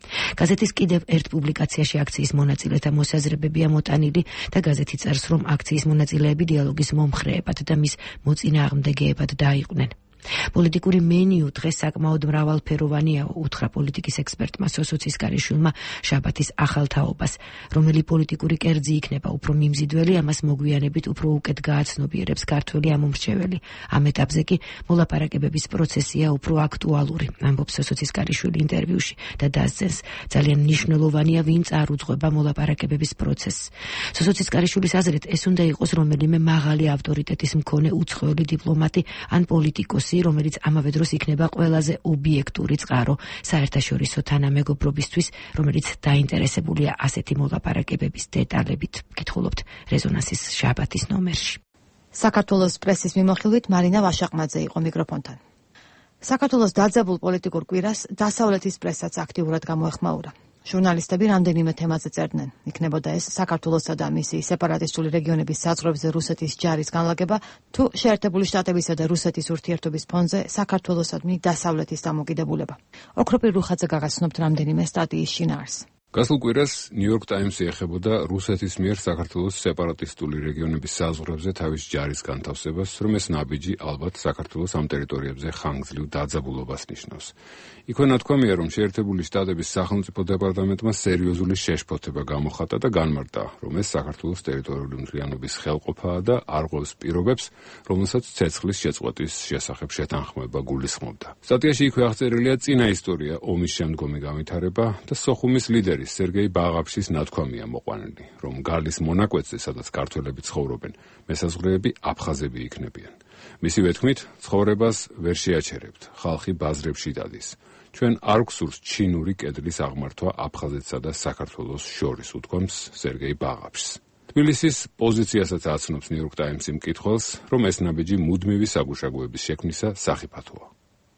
გაზეთის კიდევ ერთ პუბლიკაციაში აქციის მონაწილეთა მოსაზრებები ამოტანილი და გაზეთი წერს, რომ აქციის მონაწილეები დიალოგის მომხრეებად და მის მოწინააღმდეგეებად დაიყვნენ. პოლიტიკური მენიუ დღეს საკმაოდ მრავალფეროვანია, უთხრა პოლიტიკის ექსპერტმა სოსოცისკარიშვილმა შაბათის ახალ თაობას. რომელი პოლიტიკური კერძი იქნება უფრო მიმზიდველი, ამას მოგვიანებით უფრო უკეთ გააცნობიერებს ქართველი ამომრჩეველი. ამ ეტაპზე კი მოლაპარაკებების პროცესია უფრო აქტუალური, ამბობს სოსოცისკარიშვილი ინტერვიუში და დასძენს, ძალიან მნიშვნელოვანია, ვინ წარუძღვება მოლაპარაკებების პროცესს. სოსოცისკარიშვილის აზრით, ეს უნდა იყოს რომელიმე მაღალი ავტორიტეტის მქონე უცხოელი დიპლომატი ან პოლიტიკოსი, რომელიც ამავე დროს იქნება ყველაზე ობიექტური წყარო საერთაშორისო თანამეგობრობისთვის, რომელიც დაინტერესებულია ასეთი მოლაპარაკებების დეტალებით. გითხულობთ რეზონანსის შაბათის ნომერში. საქართველოს პრესის მიმოხილვით მარინა ვაშაყმაძე იყო მიკროფონთან. საქართველოს დაძაბულ პოლიტიკურ კვირას დასავლეთის პრესაც აქტიურად გამოეხმაურა. ჟურნალისტები რამდენიმე თემაზე წერდნენ. იქნებოდა ეს საქართველოსა და მისი სეპარატისტული რეგიონების საზღვრებზე რუსეთის ჯარის განლაგება, თუ შეერთებული შტატებისა და რუსეთის ურთიერთობის ფონზე საქართველოსადმი დასავლეთის დამოკიდებულება. ოქროპირ რუხაძე გაგაცნობთ რამდენიმე სტატიის შინაარს. გასულ კვირას ნიუ-იორკ ტაიმსი ეხებოდა რუსეთის მიერ საქართველოს სეპარატისტული რეგიონების საზღვრებზე თავის ჯარის განთავსებას, რომ ეს ნაბიჯი ალბათ საქართველოს ამ ტერიტორიებზე ხანგრძლივ დაძაბულობას ნიშნავს. იქვე ნათქვამია, რომ შეერთებული შტატების სახელმწიფო დეპარტამენტმა სერიოზული შეშფოთება გამოხატა და განმარტა, რომ ეს საქართველოს ტერიტორიული მთლიანობის ხელყოფაა და არ ღვევს პირობებს, რომელსაც ცეცხლის შეწყვეტის შესახებ შეთანხმება გულისხმობდა. სტატიაში იქვე აღწერილია წინა ისტორია, ომის შემდგომი განვითარება და სოხუმის ლიდერი სერგეი ბაღაფშის ნათქვამია მოყვანილი, რომ გალის მონაკვეთზე, სადაც ქართველები ცხოვრობენ, მესაზღვრეები აფხაზები იქნებიან. მისივე თქმით, ცხოვრებას ვერ შეაჩერებთ, ხალხი ბაზრებში დადის. ჩვენ არ გვსურს ჩინური კედლის აღმართვა აფხაზეთსა და საქართველოს შორის, უთქვამს სერგეი ბაღაფშს. თბილისის პოზიციასაც აცნობს ნიუ-იორკ ტაიმსი მკითხველს, რომ ეს ნაბიჯი მუდმივი საგუშაგოების შექმნისა სახიფათოა.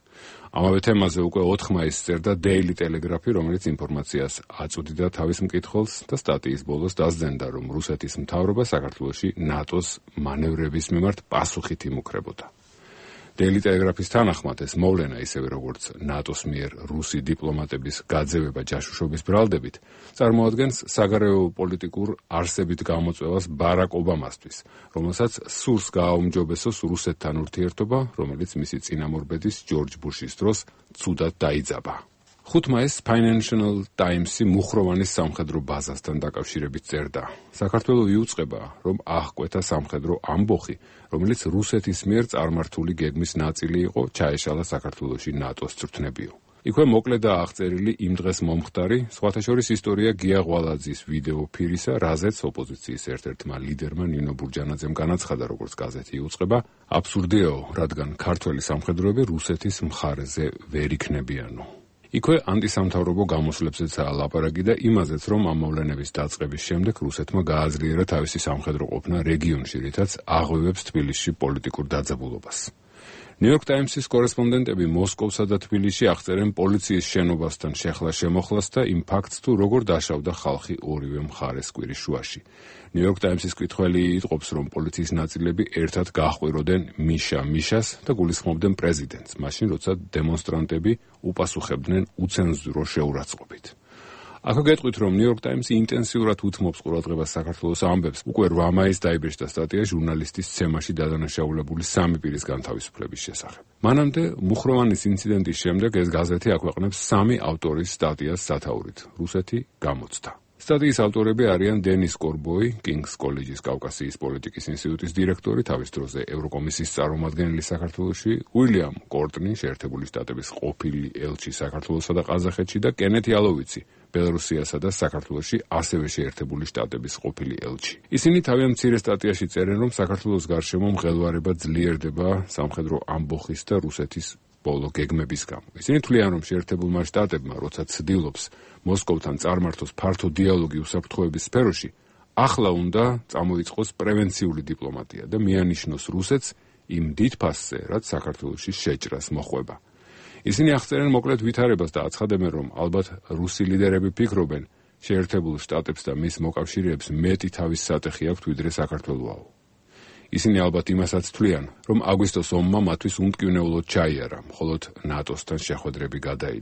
ამავე თემაზე უკვე ოთხ მაისს წერდა Daily Telegraph-ი, რომელიც ინფორმაციას აწვდიდა თავის მკითხველს და სტატიის ბოლოს დასძენდა, რომ რუსეთის მთავრობა საქართველოში ნატოს მანევრების მიმართ პასუხით იმუქრებოდა. Daily Telegraph-ის თანახმად ეს მოვლენა, ისევე როგორც ნატოს მიერ რუსი დიპლომატების გაძევება ჯაშუშობის ბრალდებით, წარმოადგენს საგარეო პოლიტიკურ არსებით გამოწვევას ბარაკ ობამასთვის, რომელსაც სურს გააუმჯობესოს რუსეთთან ურთიერთობა, რომელიც მისი წინამორბედის ჯორჯ ბუშის დროს ცუდად დაიძაბა. ხუთ მაისს Financial Times-ი მუხროვანის სამხედრო ბაზასთან დაკავშირებით წერდა. საქართველოს იუწყება, რომ აღკვეთა სამხედრო ამბოხი, რომელიც რუსეთის მიერ წარმართული გეგმის ნაწილი იყო, ჩაეშალა საქართველოში ნატოს წვრთნებიო. იქვე მოკლედ და აღწერილი იმ დღეს მომხდარი, სხვათა შორის ისტორია გია ღვალაძის ვიდეო ფირისა, რაზეც ოპოზიციის ერთ-ერთმა ლიდერმა ნინო ბურჯანაძემ განაცხადა, როგორც გაზეთი იუწყება, აბსურდიაო, რადგან ქართველი სამხედროები რუსეთის მხარეზე ვერ იქნებიანო. იქვე ანტისამთავრობო გამოსვლებზეცაა ლაპარაკი და იმაზეც, რომ ამ მოვლენების დაწყების შემდეგ რუსეთმა გააძლიერა თავისი სამხედრო ყოფნა რეგიონში, რითაც აღვივებს თბილისში პოლიტიკურ დაძაბულობას. ნიუ-იორკ ტაიმსის კორესპონდენტები მოსკოვსა და თბილისში აღწერენ პოლიციის შენობასთან შეხლა-შემოხლას და იმ ფაქტს, თუ როგორ დაშავდა ხალხი ორივე მხარეს კვირის შუაში. ნიუ-იორკ ტაიმსის მკითხველი იტყობს, რომ პოლიციის ნაწილები ერთად გაჰყვიროდნენ მიშა მიშას და გულისხმობდნენ პრეზიდენტს, მაშინ როცა დემონსტრანტები უპასუხებდნენ უცენზურო შეურაცხყოფით. აქ გეტყვით, რომ ნიუ-იორკ ტაიმსი ინტენსიურად უთმობს ყურადღებას საქართველოს ამბებს. უკვე რვა მაისს დაიბეჭდა სტატია ჟურნალისტის ცემაში დადანაშაულებული სამი პირის განთავისუფლების შესახებ. მანამდე მუხროვანის ინციდენტის შემდეგ ეს გაზეთი აქვეყნებს სამი ავტორის სტატიას სათაურით. რუსეთი გამოცდა. სტატიის ავტორები არიან დენის კორბოი, კინგს კოლეჯის კავკასიის პოლიტიკის ინსტიტუტის დირექტორი, თავის დროზე ევროკომისიის წარმომადგენელი საქართველოში, უილიამ კორტნი, შეერთებული შტატების ყოფილი ელჩი საქართველოსა და ყაზახეთში და კენეთი ალოვიცი, ბელარუსიასა და საქართველოში, ასევე შეერთებული შტატების ყოფილი ელჩი. ისინი თავიანთ მცირე სტატიაში წერენ, რომ საქართველოს გარშემო მღელვარება ძლიერდება სამხედრო ამბოხის და რუსეთის ბოლო გეგმების გამო. ისინი თვლიან, რომ შეერთებულმა შტატებმა, როცა ცდილობს მოსკოვთან წარმართოს ფართო დიალოგი უსაფრთხოების სფეროში, ახლა უნდა წამოიწყოს პრევენციული დიპლომატია და მიანიშნოს რუსეთს იმ დიდ ფასზე, რაც საქართველოში შეჭრას მოხვება. ისინი აღწერენ მოკლედ ვითარებას და აცხადებენ, რომ ალბათ რუსი ლიდერები ფიქრობენ, შეერთებულ შტატებს და მის მოკავშირეებს მეტი თავის სატეხი აქვთ, ვიდრე საქართველოაო. ისინი ალბათ იმასაც თვლიან, რომ აგვისტოს ომმა მათთვის უმტკივნეულოდ ჩაიარა, მხოლოდ ნატოსთან შეხვედრები გადაიდო.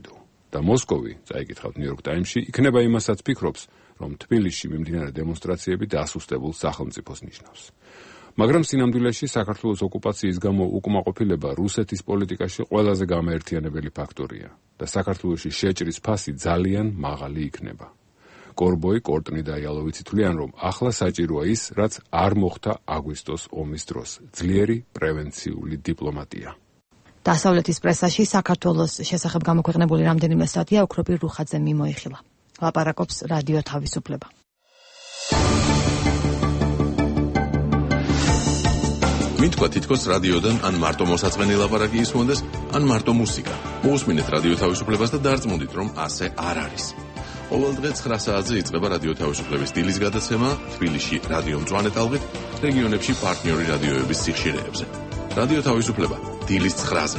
და მოსკოვი, წაიკითხავთ ნიუ-იორკ ტაიმსში, იქნება იმასაც ფიქრობს, რომ თბილისში მიმდინარე დემონსტრაციები დასუსტებულ სახელმწიფოს ნიშნავს. მაგრამ სინამდვილეში საქართველოს ოკუპაციის გამო უკმაყოფილება რუსეთის პოლიტიკაში ყველაზე გამაერთიანებელი ფაქტორია და საქართველოში შეჭრის ფასი ძალიან მაღალი იქნება. კორბოი, კორტნი და იალოვიცი თვლიან, რომ ახლა საჭიროა ის, რაც არ მოხდა აგვისტოს ომის დროს, ძლიერი პრევენციული დიპლომატია. დასავლეთის პრესაში საქართველოს შესახებ გამოქვეყნებული რამდენიმე სტატია ოქროპირ რუხაძემ მიმოიხილა. ლაპარაკობს რადიო თავისუფლება. მითქვა თითქოს რადიოდან ან მარტო მოსაწყენი ლაპარაკი ისმონდეს, ან მარტო მუსიკა. მოусმინეთ რადიო თავისუფლებას და დარწმუნდით, რომ ასე არ არის. ყოველ დღე ცხრა საათზე იწყება რადიო თავისუფლების დილის გადაცემა თბილისში რადიო მწვანე ტალღით, რეგიონებში პარტნიორი რადიოების სიხშირეებზე. რადიო თავისუფლება დილის ცხრაზე.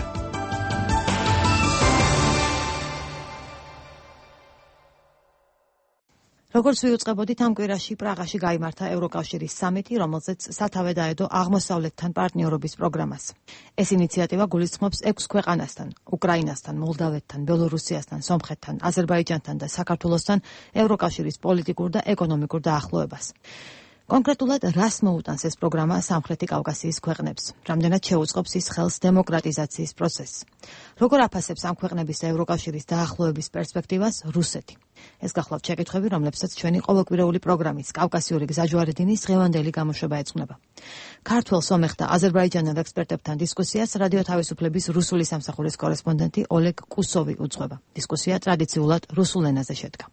როგორც ვიუწყებოდით, ამ კვირაში პრაღაში გაიმართა ევროკავშირის სამიტი, რომელზეც სათავე დაედო აღმოსავლეთთან პარტნიორობის პროგრამას. ეს ინიციატივა გულისხმობს ექვს ქვეყანასთან, უკრაინასთან, მოლდავეთთან, ბელორუსიასთან, სომხეთთან, აზერბაიჯანთან და საქართველოსთან ევროკავშირის პოლიტიკურ და ეკონომიკურ დაახლოებას. კონკრეტულად რას მოუტანს ეს პროგრამა სამხრეთი კავკასიის ქვეყნებს? რამდენად შეუწყობს ის ხელს დემოკრატიზაციის პროცესს? როგორ აფასებს ამ ქვეყნების და ევროკავშირის დაახლოების პერსპექტივას რუსეთი? ეს გახლავთ შეკითხვები, რომლებსაც ჩვენი ყოველკვირეული პროგრამის კავკასიური გზაჯვარედინის დღევანდელი გამოშვება ეძღვნება. ქართველ, სომეხ და აზერბაიჯანელ ექსპერტებთან დისკუსიას რადიო თავისუფლების რუსული სამსახურის კორესპონდენტი ოლეგ კუსოვი უძღვება. დისკუსია ტრადიციულად რუსულ ენაზე შედგა.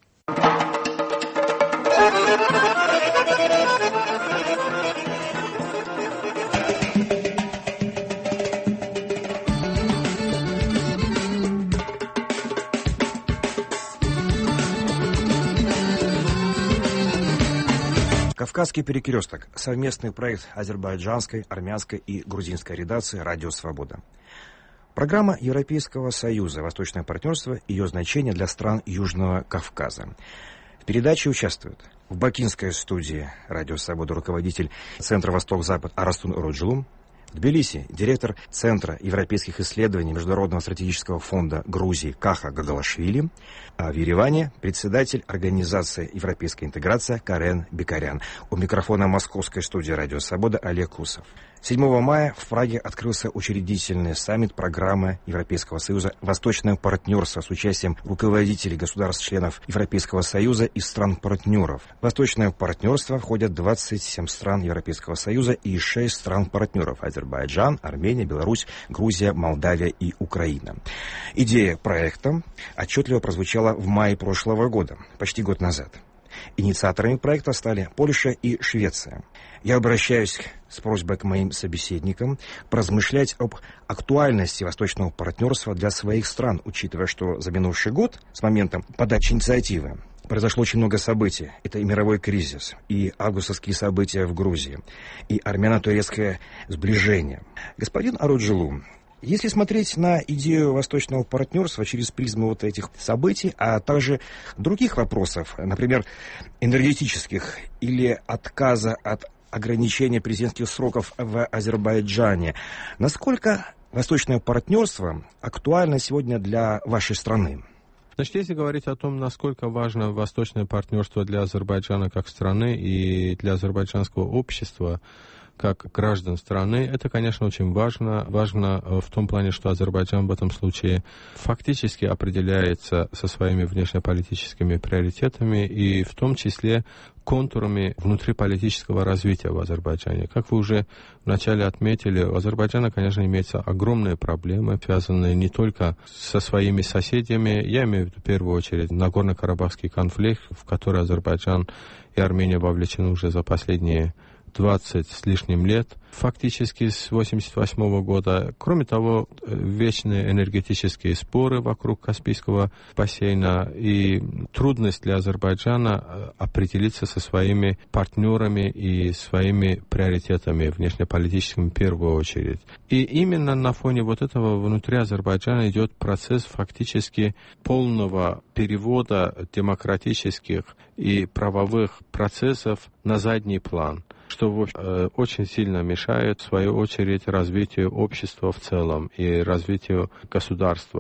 «Кавказский перекресток» – совместный проект азербайджанской, армянской и грузинской редакции «Радио Свобода». Программа Европейского Союза «Восточное партнерство» и ее значение для стран Южного Кавказа. В передаче участвуют в бакинской студии «Радио Свобода» руководитель Центра «Восток-Запад» Арастун Ороджулу, в Тбилиси директор Центра европейских исследований Международного стратегического фонда Грузии Каха Гагалашвили, а в Ереване председатель Организации Европейская интеграция Карен Бекарян. У микрофона московской студии «Радио Свобода» Олег Кусов. седьмого мая в Праге открылся учредительный саммит программы Европейского Союза «Восточное партнерство» с участием руководителей государств-членов Европейского Союза и стран-партнеров. В «Восточное партнерство» входят двадцать семь стран Европейского Союза и шесть стран-партнеров – Азербайджан, Армения, Беларусь, Грузия, Молдавия и Украина. Идея проекта отчетливо прозвучала в мае прошлого года, почти год назад. Инициаторами проекта стали Польша и Швеция. Я обращаюсь с просьбой к моим собеседникам поразмышлять об актуальности восточного партнерства для своих стран, учитывая, что за минувший год, с момента подачи инициативы, произошло очень много событий. Это и мировой кризис, и августовские события в Грузии, и армяно-турецкое сближение. Господин Ороджулу, если смотреть на идею восточного партнерства через призму вот этих событий, а также других вопросов, например, энергетических или отказа от ограничения президентских сроков в Азербайджане, насколько восточное партнерство актуально сегодня для вашей страны? Значит, если говорить о том, насколько важно восточное партнерство для Азербайджана как страны и для азербайджанского общества, как граждан страны, это, конечно, очень важно. Важно в том плане, что Азербайджан в этом случае фактически определяется со своими внешнеполитическими приоритетами и в том числе контурами внутриполитического развития в Азербайджане. Как вы уже вначале отметили, у Азербайджана, конечно, имеются огромные проблемы, связанные не только со своими соседями. Я имею в виду в первую очередь Нагорно-Карабахский конфликт, в который Азербайджан и Армения вовлечены уже за последние двадцать с лишним лет, фактически с восемьдесят восьмого года. Кроме того, вечные энергетические споры вокруг Каспийского бассейна и трудность для Азербайджана определиться со своими партнерами и своими приоритетами внешнеполитическими в первую очередь. И именно на фоне вот этого внутри Азербайджана идет процесс фактически полного перевода демократических и правовых процессов на задний план, что очень сильно мешает, в свою очередь, развитию общества в целом и развитию государства.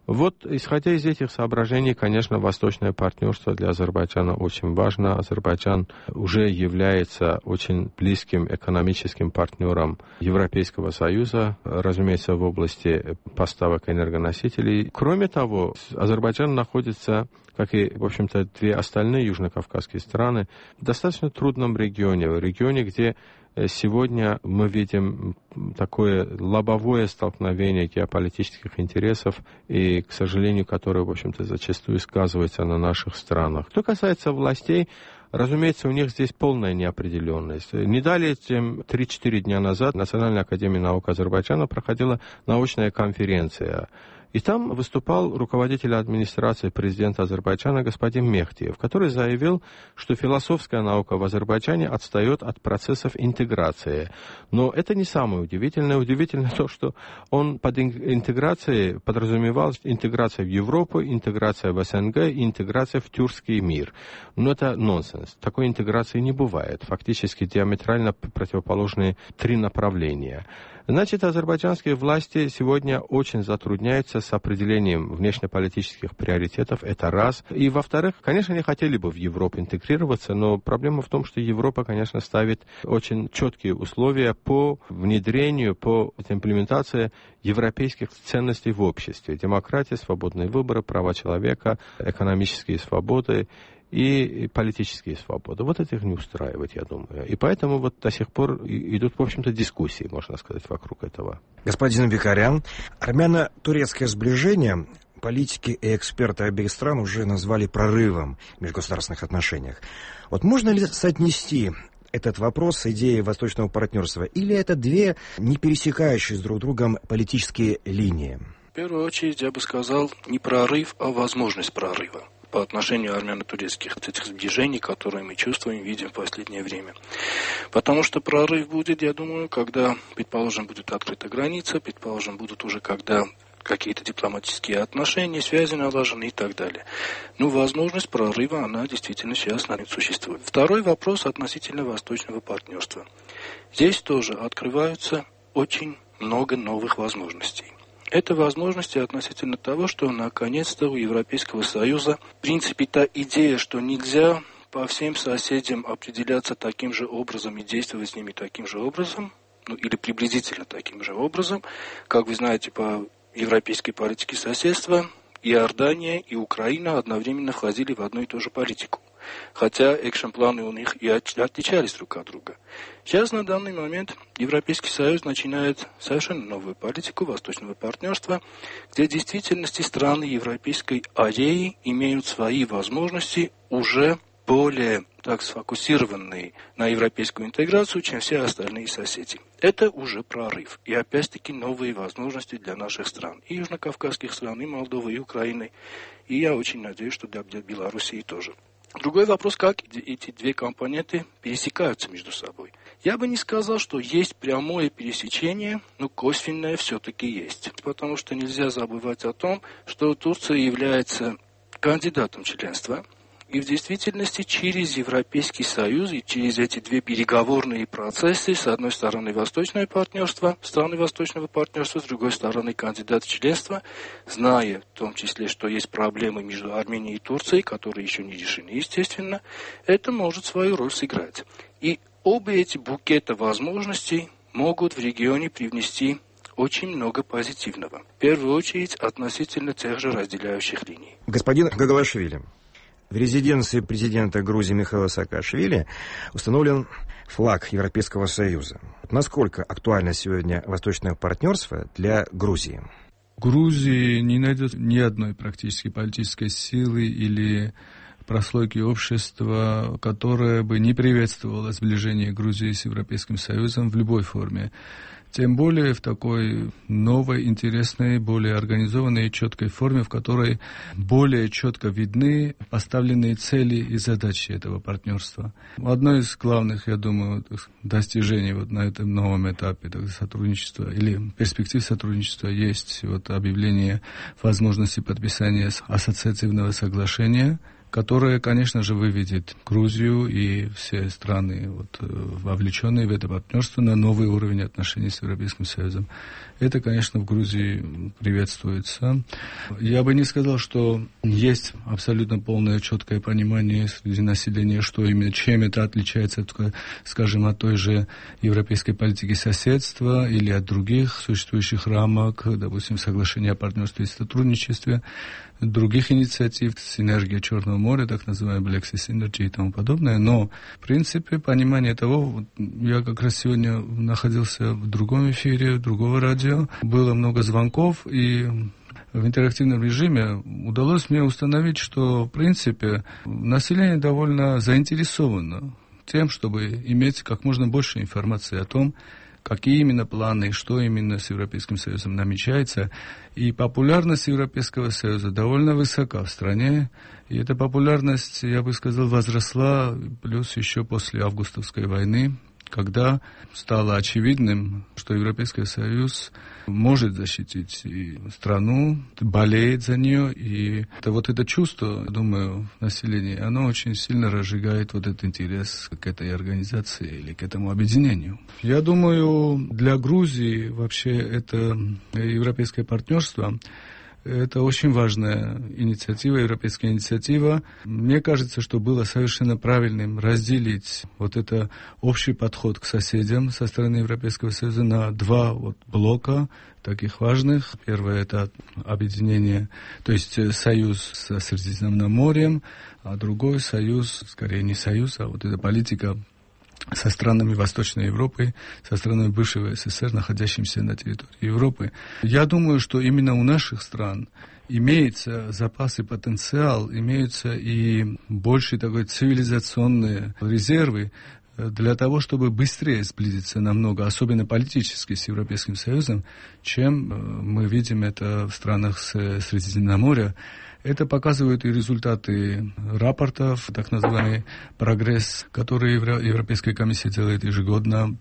Вот, исходя из этих соображений, конечно, восточное партнерство для Азербайджана очень важно. Азербайджан уже является очень близким экономическим партнером Европейского Союза, разумеется, в области поставок энергоносителей. Кроме того, Азербайджан находится, как и, в общем-то, две остальные южнокавказские страны, в достаточно трудном регионе, в регионе, где сегодня мы видим такое лобовое столкновение геополитических интересов, и, к сожалению, которое, в общем-то, зачастую сказывается на наших странах. Что касается властей, разумеется, у них здесь полная неопределенность. Не далее, чем три-четыре дня назад в Национальной академии наук Азербайджана проходила научная конференция. И там выступал руководитель администрации президента Азербайджана господин Мехтиев, который заявил, что философская наука в Азербайджане отстает от процессов интеграции. Но это не самое удивительное. Удивительно то, что он под интеграцией подразумевал интеграция в Европу, интеграция в СНГ и интеграция в тюркский мир. Но это нонсенс. Такой интеграции не бывает. Фактически диаметрально противоположные три направления. Значит, азербайджанские власти сегодня очень затрудняются с определением внешнеполитических приоритетов, это раз. И, во-вторых, конечно, они хотели бы в Европу интегрироваться, но проблема в том, что Европа, конечно, ставит очень четкие условия по внедрению, по имплементации европейских ценностей в обществе. Демократия, свободные выборы, права человека, экономические свободы и политические свободы. Вот это их не устраивает, я думаю. И поэтому вот до сих пор идут, в общем-то, дискуссии, можно сказать, вокруг этого. Господин Викарян, армяно-турецкое сближение политики и эксперты обеих стран уже назвали прорывом в межгосударственных отношениях. Вот можно ли соотнести этот вопрос с идеей восточного партнерства? Или это две не пересекающие с друг другом политические линии? В первую очередь, я бы сказал, не прорыв, а возможность прорыва по отношению армяно-турецких этих сближений, которые мы чувствуем, видим в последнее время. Потому что прорыв будет, я думаю, когда, предположим, будет открыта граница, предположим, будут уже когда какие-то дипломатические отношения, связи налажены и так далее. Ну, возможность прорыва, она действительно сейчас существует. Второй вопрос относительно восточного партнерства. Здесь тоже открываются очень много новых возможностей. Это возможности относительно того, что наконец-то у Европейского Союза, в принципе, та идея, что нельзя по всем соседям определяться таким же образом и действовать с ними таким же образом, ну или приблизительно таким же образом, как вы знаете, по европейской политике соседства, и Иордания, и Украина одновременно входили в одну и ту же политику. Хотя экшн-планы у них и отличались друг от друга. Сейчас, на данный момент, Европейский Союз начинает совершенно новую политику восточного партнерства, где в действительности страны европейской ареи имеют свои возможности уже более так сфокусированные на европейскую интеграцию, чем все остальные соседи. Это уже прорыв. И опять-таки новые возможности для наших стран. И южнокавказских стран, и Молдовы, и Украины. И я очень надеюсь, что для Белоруссии тоже. Другой вопрос, как эти две компоненты пересекаются между собой. Я бы не сказал, что есть прямое пересечение, но косвенное все-таки есть. Потому что нельзя забывать о том, что Турция является кандидатом членства. И в действительности через Европейский Союз и через эти две переговорные процессы, с одной стороны восточное партнерство, страны восточного партнерства, с другой стороны кандидат в членство, зная в том числе, что есть проблемы между Арменией и Турцией, которые еще не решены, естественно, это может свою роль сыграть. И оба эти букета возможностей могут в регионе привнести очень много позитивного. В первую очередь относительно тех же разделяющих линий. Господин Гагалашвили, в резиденции президента Грузии Михаила Саакашвили установлен флаг Европейского Союза. Насколько актуально сегодня восточное партнерство для Грузии? В Грузии не найдется ни одной практически политической силы или прослойки общества, которая бы не приветствовала сближение Грузии с Европейским Союзом в любой форме. Тем более в такой новой, интересной, более организованной и четкой форме, в которой более четко видны поставленные цели и задачи этого партнерства. Одно из главных, я думаю, достижений вот на этом новом этапе сотрудничества или перспектив сотрудничества есть вот объявление возможности подписания ассоциативного соглашения которое, конечно же, выведет Грузию и все страны, вот, вовлеченные в это партнерство, на новый уровень отношений с Европейским Союзом. Это, конечно, в Грузии приветствуется. Я бы не сказал, что есть абсолютно полное четкое понимание среди населения, что именно, чем это отличается, скажем, от той же европейской политики соседства или от других существующих рамок, допустим, соглашения о партнерстве и сотрудничестве, других инициатив, синергия Черного моря, так называемая Black Sea Synergy и тому подобное. Но, в принципе, понимание того, я как раз сегодня находился в другом эфире, другого радио, было много звонков, и в интерактивном режиме удалось мне установить, что, в принципе, население довольно заинтересовано тем, чтобы иметь как можно больше информации о том, какие именно планы, что именно с Европейским Союзом намечается. И популярность Европейского Союза довольно высока в стране. И эта популярность, я бы сказал, возросла плюс еще после августовской войны, когда стало очевидным, что Европейский Союз может защитить и страну, болеет за нее, и это, вот это чувство, думаю, населения, оно очень сильно разжигает вот этот интерес к этой организации или к этому объединению. Я думаю, для Грузии вообще это европейское партнерство — это очень важная инициатива, европейская инициатива. Мне кажется, что было совершенно правильным разделить вот это общий подход к соседям со стороны Европейского Союза на два вот блока таких важных. Первое — это объединение, то есть союз со Средиземным морем, а другой союз, скорее не союз, а вот эта политика со странами Восточной Европы, со странами бывшего СССР, находящимися на территории Европы. Я думаю, что именно у наших стран имеется запас и потенциал, имеются и больше такой цивилизационные резервы для того, чтобы быстрее сблизиться намного, особенно политически, с Европейским Союзом, чем мы видим это в странах Средиземноморья. Это показывают и результаты рапортов, так называемый прогресс, который Европейская комиссия делает ежегодно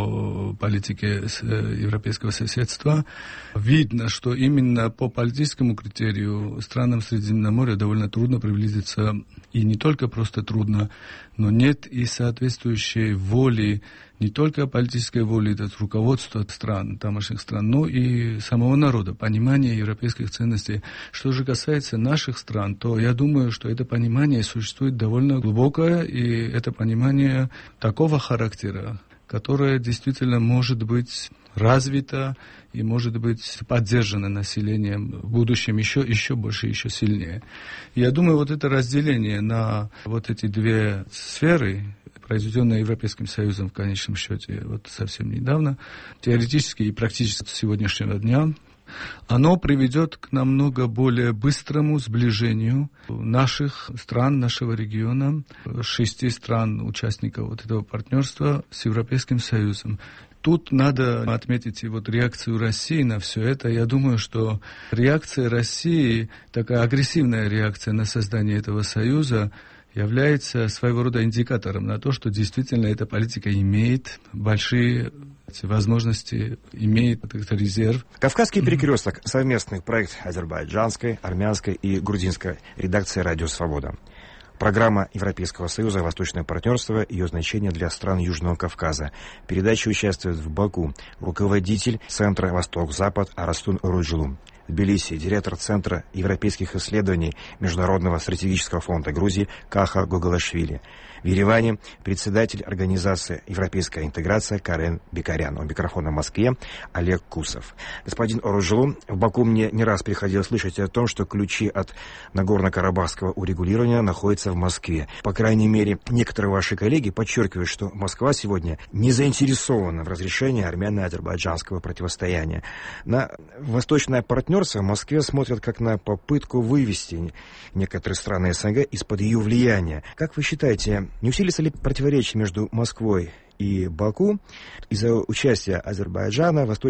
по политике европейского соседства. Видно, что именно по политическому критерию странам Средиземноморья довольно трудно приблизиться, и не только просто трудно, но нет и соответствующей воли, не только политической воли от руководства стран, тамошних стран, но и самого народа, понимания европейских ценностей. Что же касается наших стран, то я думаю, что это понимание существует довольно глубокое, и это понимание такого характера, которое действительно может быть развито и может быть поддержано населением в будущем еще, еще больше, еще сильнее. Я думаю, вот это разделение на вот эти две сферы, произведенное Европейским Союзом в конечном счете вот совсем недавно, теоретически и практически с сегодняшнего дня, оно приведет к намного более быстрому сближению наших стран, нашего региона, шести стран, участников вот этого партнерства с Европейским Союзом. Тут надо отметить и вот реакцию России на все это. Я думаю, что реакция России, такая агрессивная реакция на создание этого союза, является своего рода индикатором на то, что действительно эта политика имеет большие возможности, имеет этот резерв. «Кавказский перекресток» — совместный проект азербайджанской, армянской и грузинской редакции «Радио Свобода». Программа Европейского Союза «Восточное партнерство» и ее значение для стран Южного Кавказа. В передаче участвует в Баку руководитель Центра «Восток-Запад» Арастун Оружлу. В Тбилиси директор Центра европейских исследований Международного стратегического фонда Грузии Каха Гоголашвили. В Ереване председатель организации «Европейская интеграция» Карен Бекарян. У микрофона в Москве Олег Кусов. Господин Оружлу, в Баку мне не раз приходилось слышать о том, что ключи от Нагорно-Карабахского урегулирования находятся в Москве. По крайней мере, некоторые ваши коллеги подчеркивают, что Москва сегодня не заинтересована в разрешении армяно-азербайджанского противостояния. На восточное партнерство в Москве смотрят как на попытку вывести некоторые страны СНГ из-под ее влияния. Как вы считаете, не усилится ли противоречие между Москвой и Баку из-за участия Азербайджана в восточном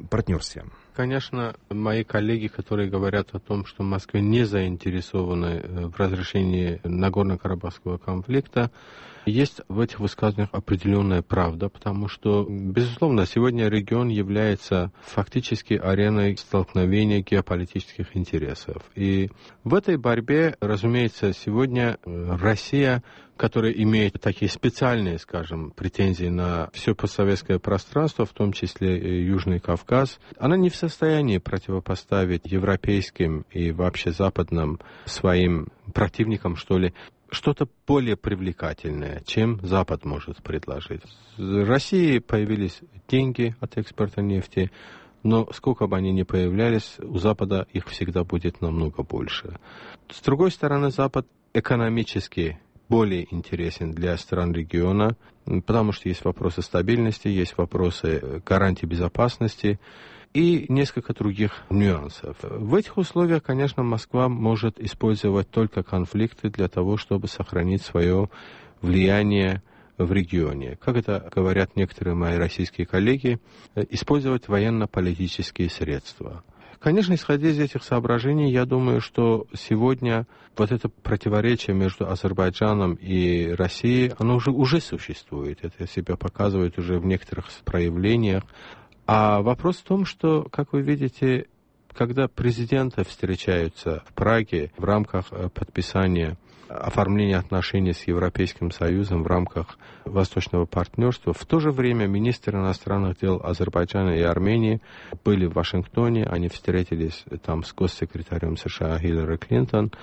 партнерстве? Конечно, мои коллеги, которые говорят о том, что Москва не заинтересована в разрешении Нагорно-Карабахского конфликта, есть в этих высказываниях определенная правда, потому что, безусловно, сегодня регион является фактически ареной столкновения геополитических интересов. И в этой борьбе, разумеется, сегодня Россия, которая имеет такие специальные, скажем, претензии на все постсоветское пространство, в том числе и Южный Кавказ, она не в состоянии противопоставить европейским и вообще западным своим противникам, что ли, что-то более привлекательное, чем Запад может предложить. В России появились деньги от экспорта нефти, но сколько бы они ни появлялись, у Запада их всегда будет намного больше. С другой стороны, Запад экономически более интересен для стран региона, потому что есть вопросы стабильности, есть вопросы гарантий безопасности и несколько других нюансов. В этих условиях, конечно, Москва может использовать только конфликты для того, чтобы сохранить свое влияние в регионе. Как это говорят некоторые мои российские коллеги, использовать военно-политические средства. Конечно, исходя из этих соображений, я думаю, что сегодня вот это противоречие между Азербайджаном и Россией, оно уже, уже существует. Это себя показывает уже в некоторых проявлениях. А вопрос в том, что, как вы видите, когда президенты встречаются в Праге в рамках подписания, оформления отношений с Европейским Союзом в рамках Восточного партнерства, в то же время министры иностранных дел Азербайджана и Армении были в Вашингтоне, они встретились там с госсекретарем США Хиллари Клинтон.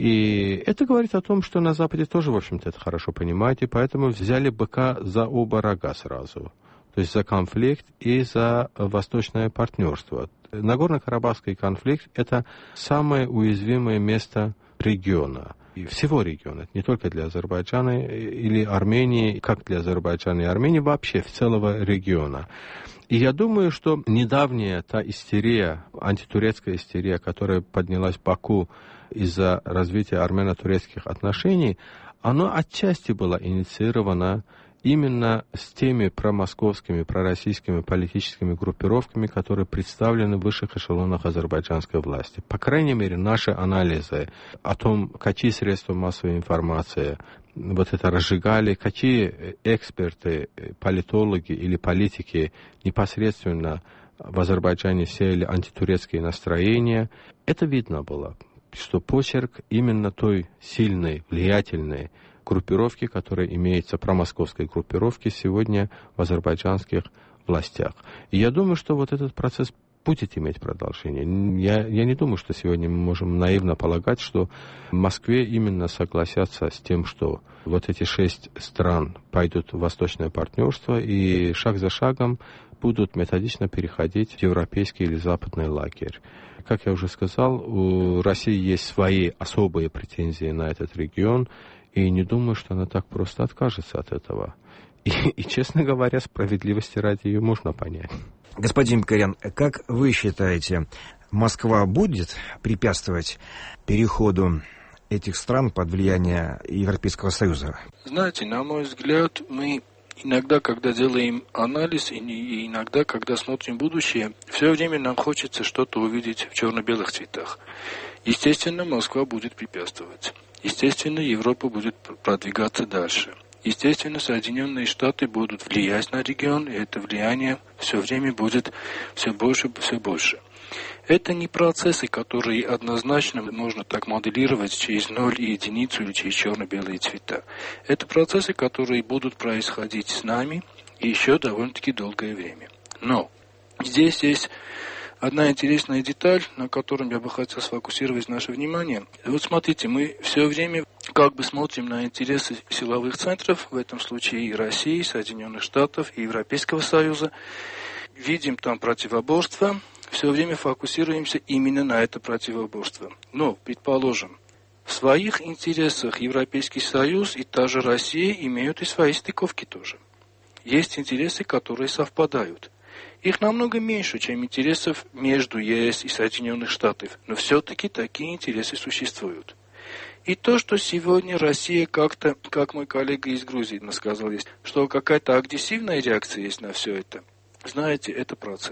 И это говорит о том, что на Западе тоже, в общем-то, это хорошо понимают, и поэтому взяли быка за оба рога сразу. То есть за конфликт и за восточное партнерство. Нагорно-Карабахский конфликт – это самое уязвимое место региона. И всего региона, не только для Азербайджана или Армении, как для Азербайджана и Армении, вообще целого региона. И я думаю, что недавняя та истерия, антитурецкая истерия, которая поднялась в Баку из-за развития армяно-турецких отношений, она отчасти была инициирована именно с теми промосковскими, пророссийскими политическими группировками, которые представлены в высших эшелонах азербайджанской власти. По крайней мере, наши анализы о том, какие средства массовой информации вот это разжигали, какие эксперты, политологи или политики непосредственно в Азербайджане сеяли антитурецкие настроения, это видно было, что почерк именно той сильной, влиятельной группировки, которая имеется, промосковской группировки, сегодня в азербайджанских властях. И я думаю, что вот этот процесс будет иметь продолжение. Я, я не думаю, что сегодня мы можем наивно полагать, что в Москве именно согласятся с тем, что вот эти шесть стран пойдут в восточное партнерство и шаг за шагом будут методично переходить в европейский или западный лагерь. Как я уже сказал, у России есть свои особые претензии на этот регион, и не думаю, что она так просто откажется от этого. И, и честно говоря, справедливости ради ее можно понять. Господин Бакарян, как вы считаете, Москва будет препятствовать переходу этих стран под влияние Европейского Союза? Знаете, на мой взгляд, мы иногда, когда делаем анализ, и иногда, когда смотрим будущее, все время нам хочется что-то увидеть в черно-белых цветах. Естественно, Москва будет препятствовать. Естественно, Европа будет продвигаться дальше. Естественно, Соединенные Штаты будут влиять на регион, и это влияние все время будет все больше и все больше. Это не процессы, которые однозначно можно так моделировать через ноль и единицу или через черно-белые цвета. Это процессы, которые будут происходить с нами еще довольно-таки долгое время. Но здесь есть одна интересная деталь, на которой я бы хотел сфокусировать наше внимание. Вот смотрите, мы все время как бы смотрим на интересы силовых центров, в этом случае и России, и Соединенных Штатов, и Европейского Союза. Видим там противоборство, все время фокусируемся именно на это противоборство. Но, предположим, в своих интересах Европейский Союз и та же Россия имеют и свои стыковки тоже. Есть интересы, которые совпадают. Их намного меньше, чем интересов между ЕС и Соединенных Штатов, но все-таки такие интересы существуют. И то, что сегодня Россия как-то, как мой коллега из Грузии сказал, есть, что какая-то агрессивная реакция есть на все это, знаете, это процесс.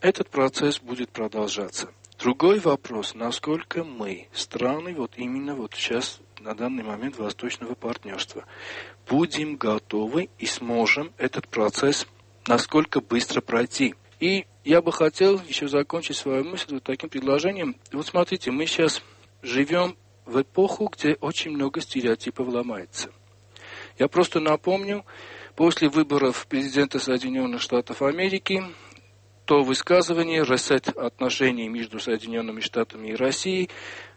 этот процесс будет продолжаться. Другой вопрос, насколько мы, страны, вот именно вот сейчас, на данный момент Восточного партнерства, будем готовы и сможем этот процесс насколько быстро пройти. И я бы хотел еще закончить свою мысль вот таким предложением. Вот смотрите, мы сейчас живем в эпоху, где очень много стереотипов ломается. Я просто напомню, после выборов президента Соединенных Штатов Америки, то высказывание, ресет отношений между Соединенными Штатами и Россией,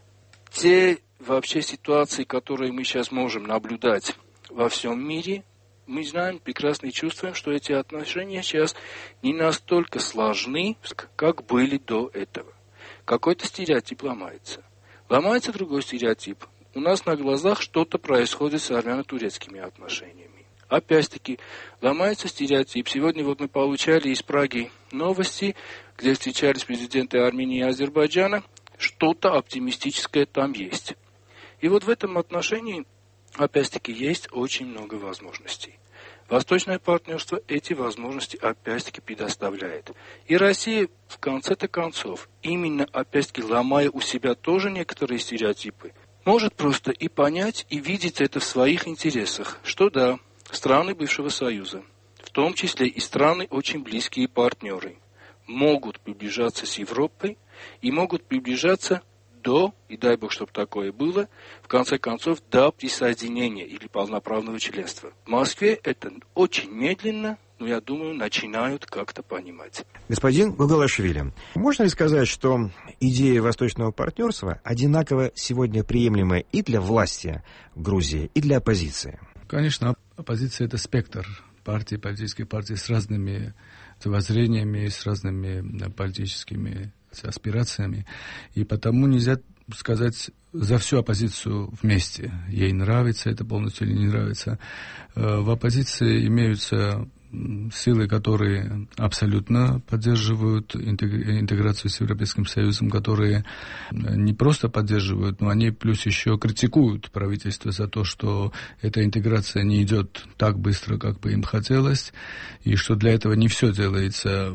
те вообще ситуации, которые мы сейчас можем наблюдать во всем мире, мы знаем, прекрасно чувствуем, что эти отношения сейчас не настолько сложны, как были до этого. Какой-то стереотип ломается. Ломается другой стереотип. У нас на глазах что-то происходит с армяно-турецкими отношениями. Опять-таки, ломается стереотип. Сегодня вот мы получали из Праги новости, где встречались президенты Армении и Азербайджана. Что-то оптимистическое там есть. И вот в этом отношении, опять-таки, есть очень много возможностей. Восточное партнерство эти возможности, опять-таки, предоставляет. И Россия, в конце-то концов, именно, опять-таки, ломая у себя тоже некоторые стереотипы, может просто и понять, и видеть это в своих интересах, что да, страны бывшего Союза, в том числе и страны очень близкие партнеры, могут приближаться с Европой и могут приближаться до, и дай Бог, чтобы такое было, в конце концов, до присоединения или полноправного членства. В Москве это очень медленно, но, я думаю, начинают как-то понимать. Господин Гугалашвили, можно ли сказать, что идея восточного партнерства одинаково сегодня приемлема и для власти Грузии, и для оппозиции? Конечно, оппозиция – это спектр партий, политических партий с разными воззрениями, с разными политическими аспирациями. И потому нельзя сказать за всю оппозицию вместе. Ей нравится это полностью или не нравится. В оппозиции имеются силы, которые абсолютно поддерживают интеграцию с Европейским Союзом, которые не просто поддерживают, но они плюс еще критикуют правительство за то, что эта интеграция не идет так быстро, как бы им хотелось, и что для этого не все делается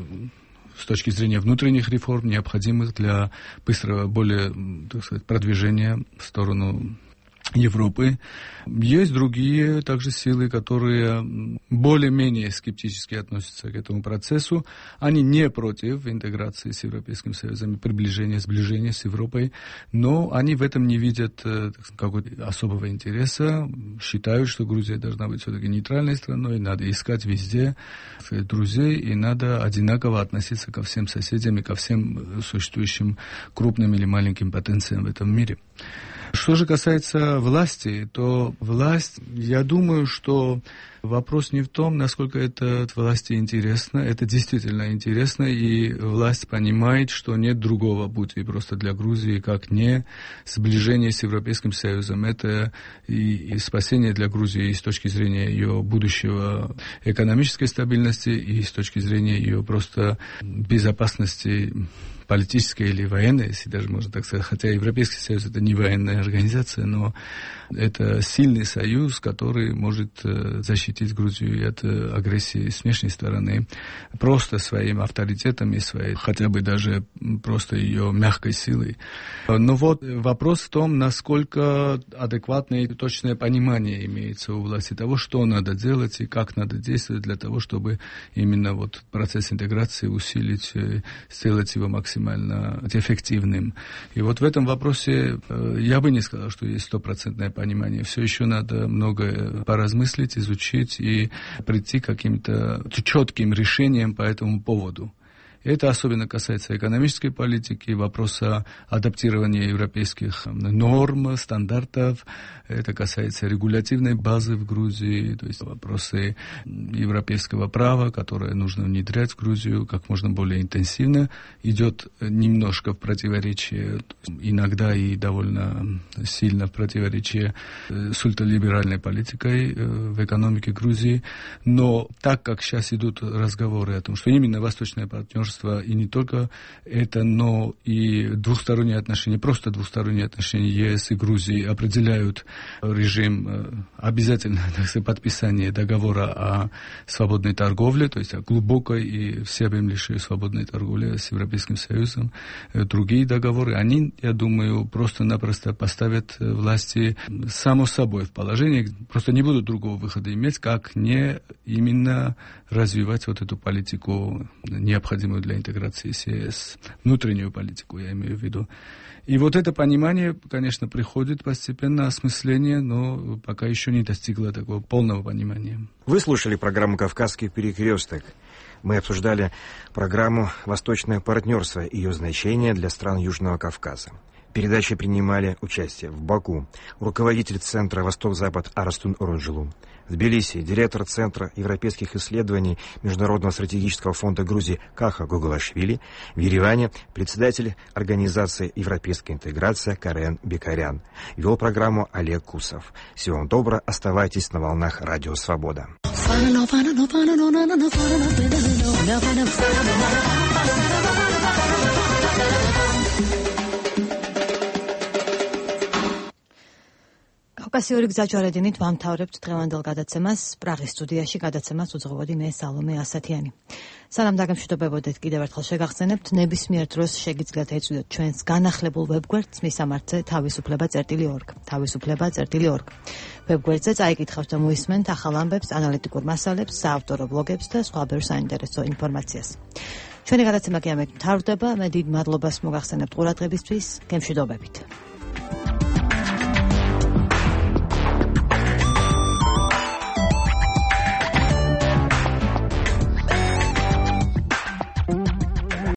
с точки зрения внутренних реформ, необходимых для быстрого, более, так сказать, продвижения в сторону Европы. Есть другие также силы, которые более-менее скептически относятся к этому процессу. Они не против интеграции с Европейским Союзом, приближения, сближения с Европой, но они в этом не видят какого-то особого интереса, считают, что Грузия должна быть все-таки нейтральной страной, надо искать везде друзей, и надо одинаково относиться ко всем соседям и ко всем существующим крупным или маленьким потенциям в этом мире. Что же касается власти, то власть, я думаю, что вопрос не в том, насколько это власти интересно. Это действительно интересно, и власть понимает, что нет другого пути просто для Грузии, как не сближение с Европейским Союзом. Это и, и спасение для Грузии и с точки зрения ее будущего экономической стабильности, и с точки зрения ее просто безопасности политической или военной, если даже можно так сказать, хотя Европейский Союз это не военная организация, но это сильный союз, который может защитить Грузию от агрессии с внешней стороны просто своим авторитетом и своей, хотя бы даже просто ее мягкой силой. Но вот вопрос в том, насколько адекватное и точное понимание имеется у власти того, что надо делать и как надо действовать для того, чтобы именно вот процесс интеграции усилить, сделать его максимально максимально эффективным. И вот в этом вопросе э, я бы не сказал, что есть стопроцентное понимание. Все еще надо многое поразмыслить, изучить и прийти к каким-то четким решениям по этому поводу. Это особенно касается экономической политики, вопроса адаптирования европейских норм, стандартов. Это касается регулятивной базы в Грузии, то есть вопросы европейского права, которое нужно внедрять в Грузию как можно более интенсивно. Идет немножко в противоречие, иногда и довольно сильно в противоречие с ультралиберальной политикой в экономике Грузии. Но так как сейчас идут разговоры о том, что именно восточное партнерство партнерство, и не только это, но и двусторонние отношения, просто двусторонние отношения ЕС и Грузии определяют режим обязательно подписания договора о свободной торговле, то есть о глубокой и всеобъемлющей свободной торговле с Европейским Союзом. Другие договоры, они, я думаю, просто-напросто поставят власти само собой в положение, просто не будут другого выхода иметь, как не именно развивать вот эту политику, необходимую для интеграции с ЕС, внутреннюю политику, я имею в виду. И вот это понимание, конечно, приходит постепенно, осмысление, но пока еще не достигло такого полного понимания. Вы слушали программу «Кавказский перекресток». Мы обсуждали программу «Восточное партнерство» и ее значение для стран Южного Кавказа. В передаче принимали участие в Баку руководитель Центра «Восток-Запад» Арастун Орунжелу, в Тбилиси директор Центра европейских исследований Международного стратегического фонда Грузии Каха Гугулашвили, в Ереване председатель Организации Европейской интеграции Карен Бекарян. Вел программу Олег Кусов. Всего вам доброго, оставайтесь на волнах Радио Свобода. კავკასიური გზაჯვარედინით ვამთავრებთ დღევანდელ გადაცემას. პრაღის სტუდიაში გადაცემას უძღვებოდი მე სალომე ასათიანი. სანამ დაგემშვიდობებოდეთ, კიდევ ერთხელ შეგახსენებთ, ნებისმიერ დროს შეგიძლიათ ეწვიოთ ჩვენს განახლებულ ვებგვერდს მისამართზე თავისუფლება წერტილი ორგ. თავისუფლება წერტილი ორგ. ვებგვერდზე წაიკითხავთ და მოისმენთ ახალ ამბებს, ანალიტიკურ მასალებს, საავტორო ბლოგებს და სხვა ბევრ საინტერესო ინფორმაციას. ჩვენი გადაცემა კი ამით მთავრდება. მე დიდ მადლობას მოგახსენებთ ყურადღებისთვის. გემშვიდობებით.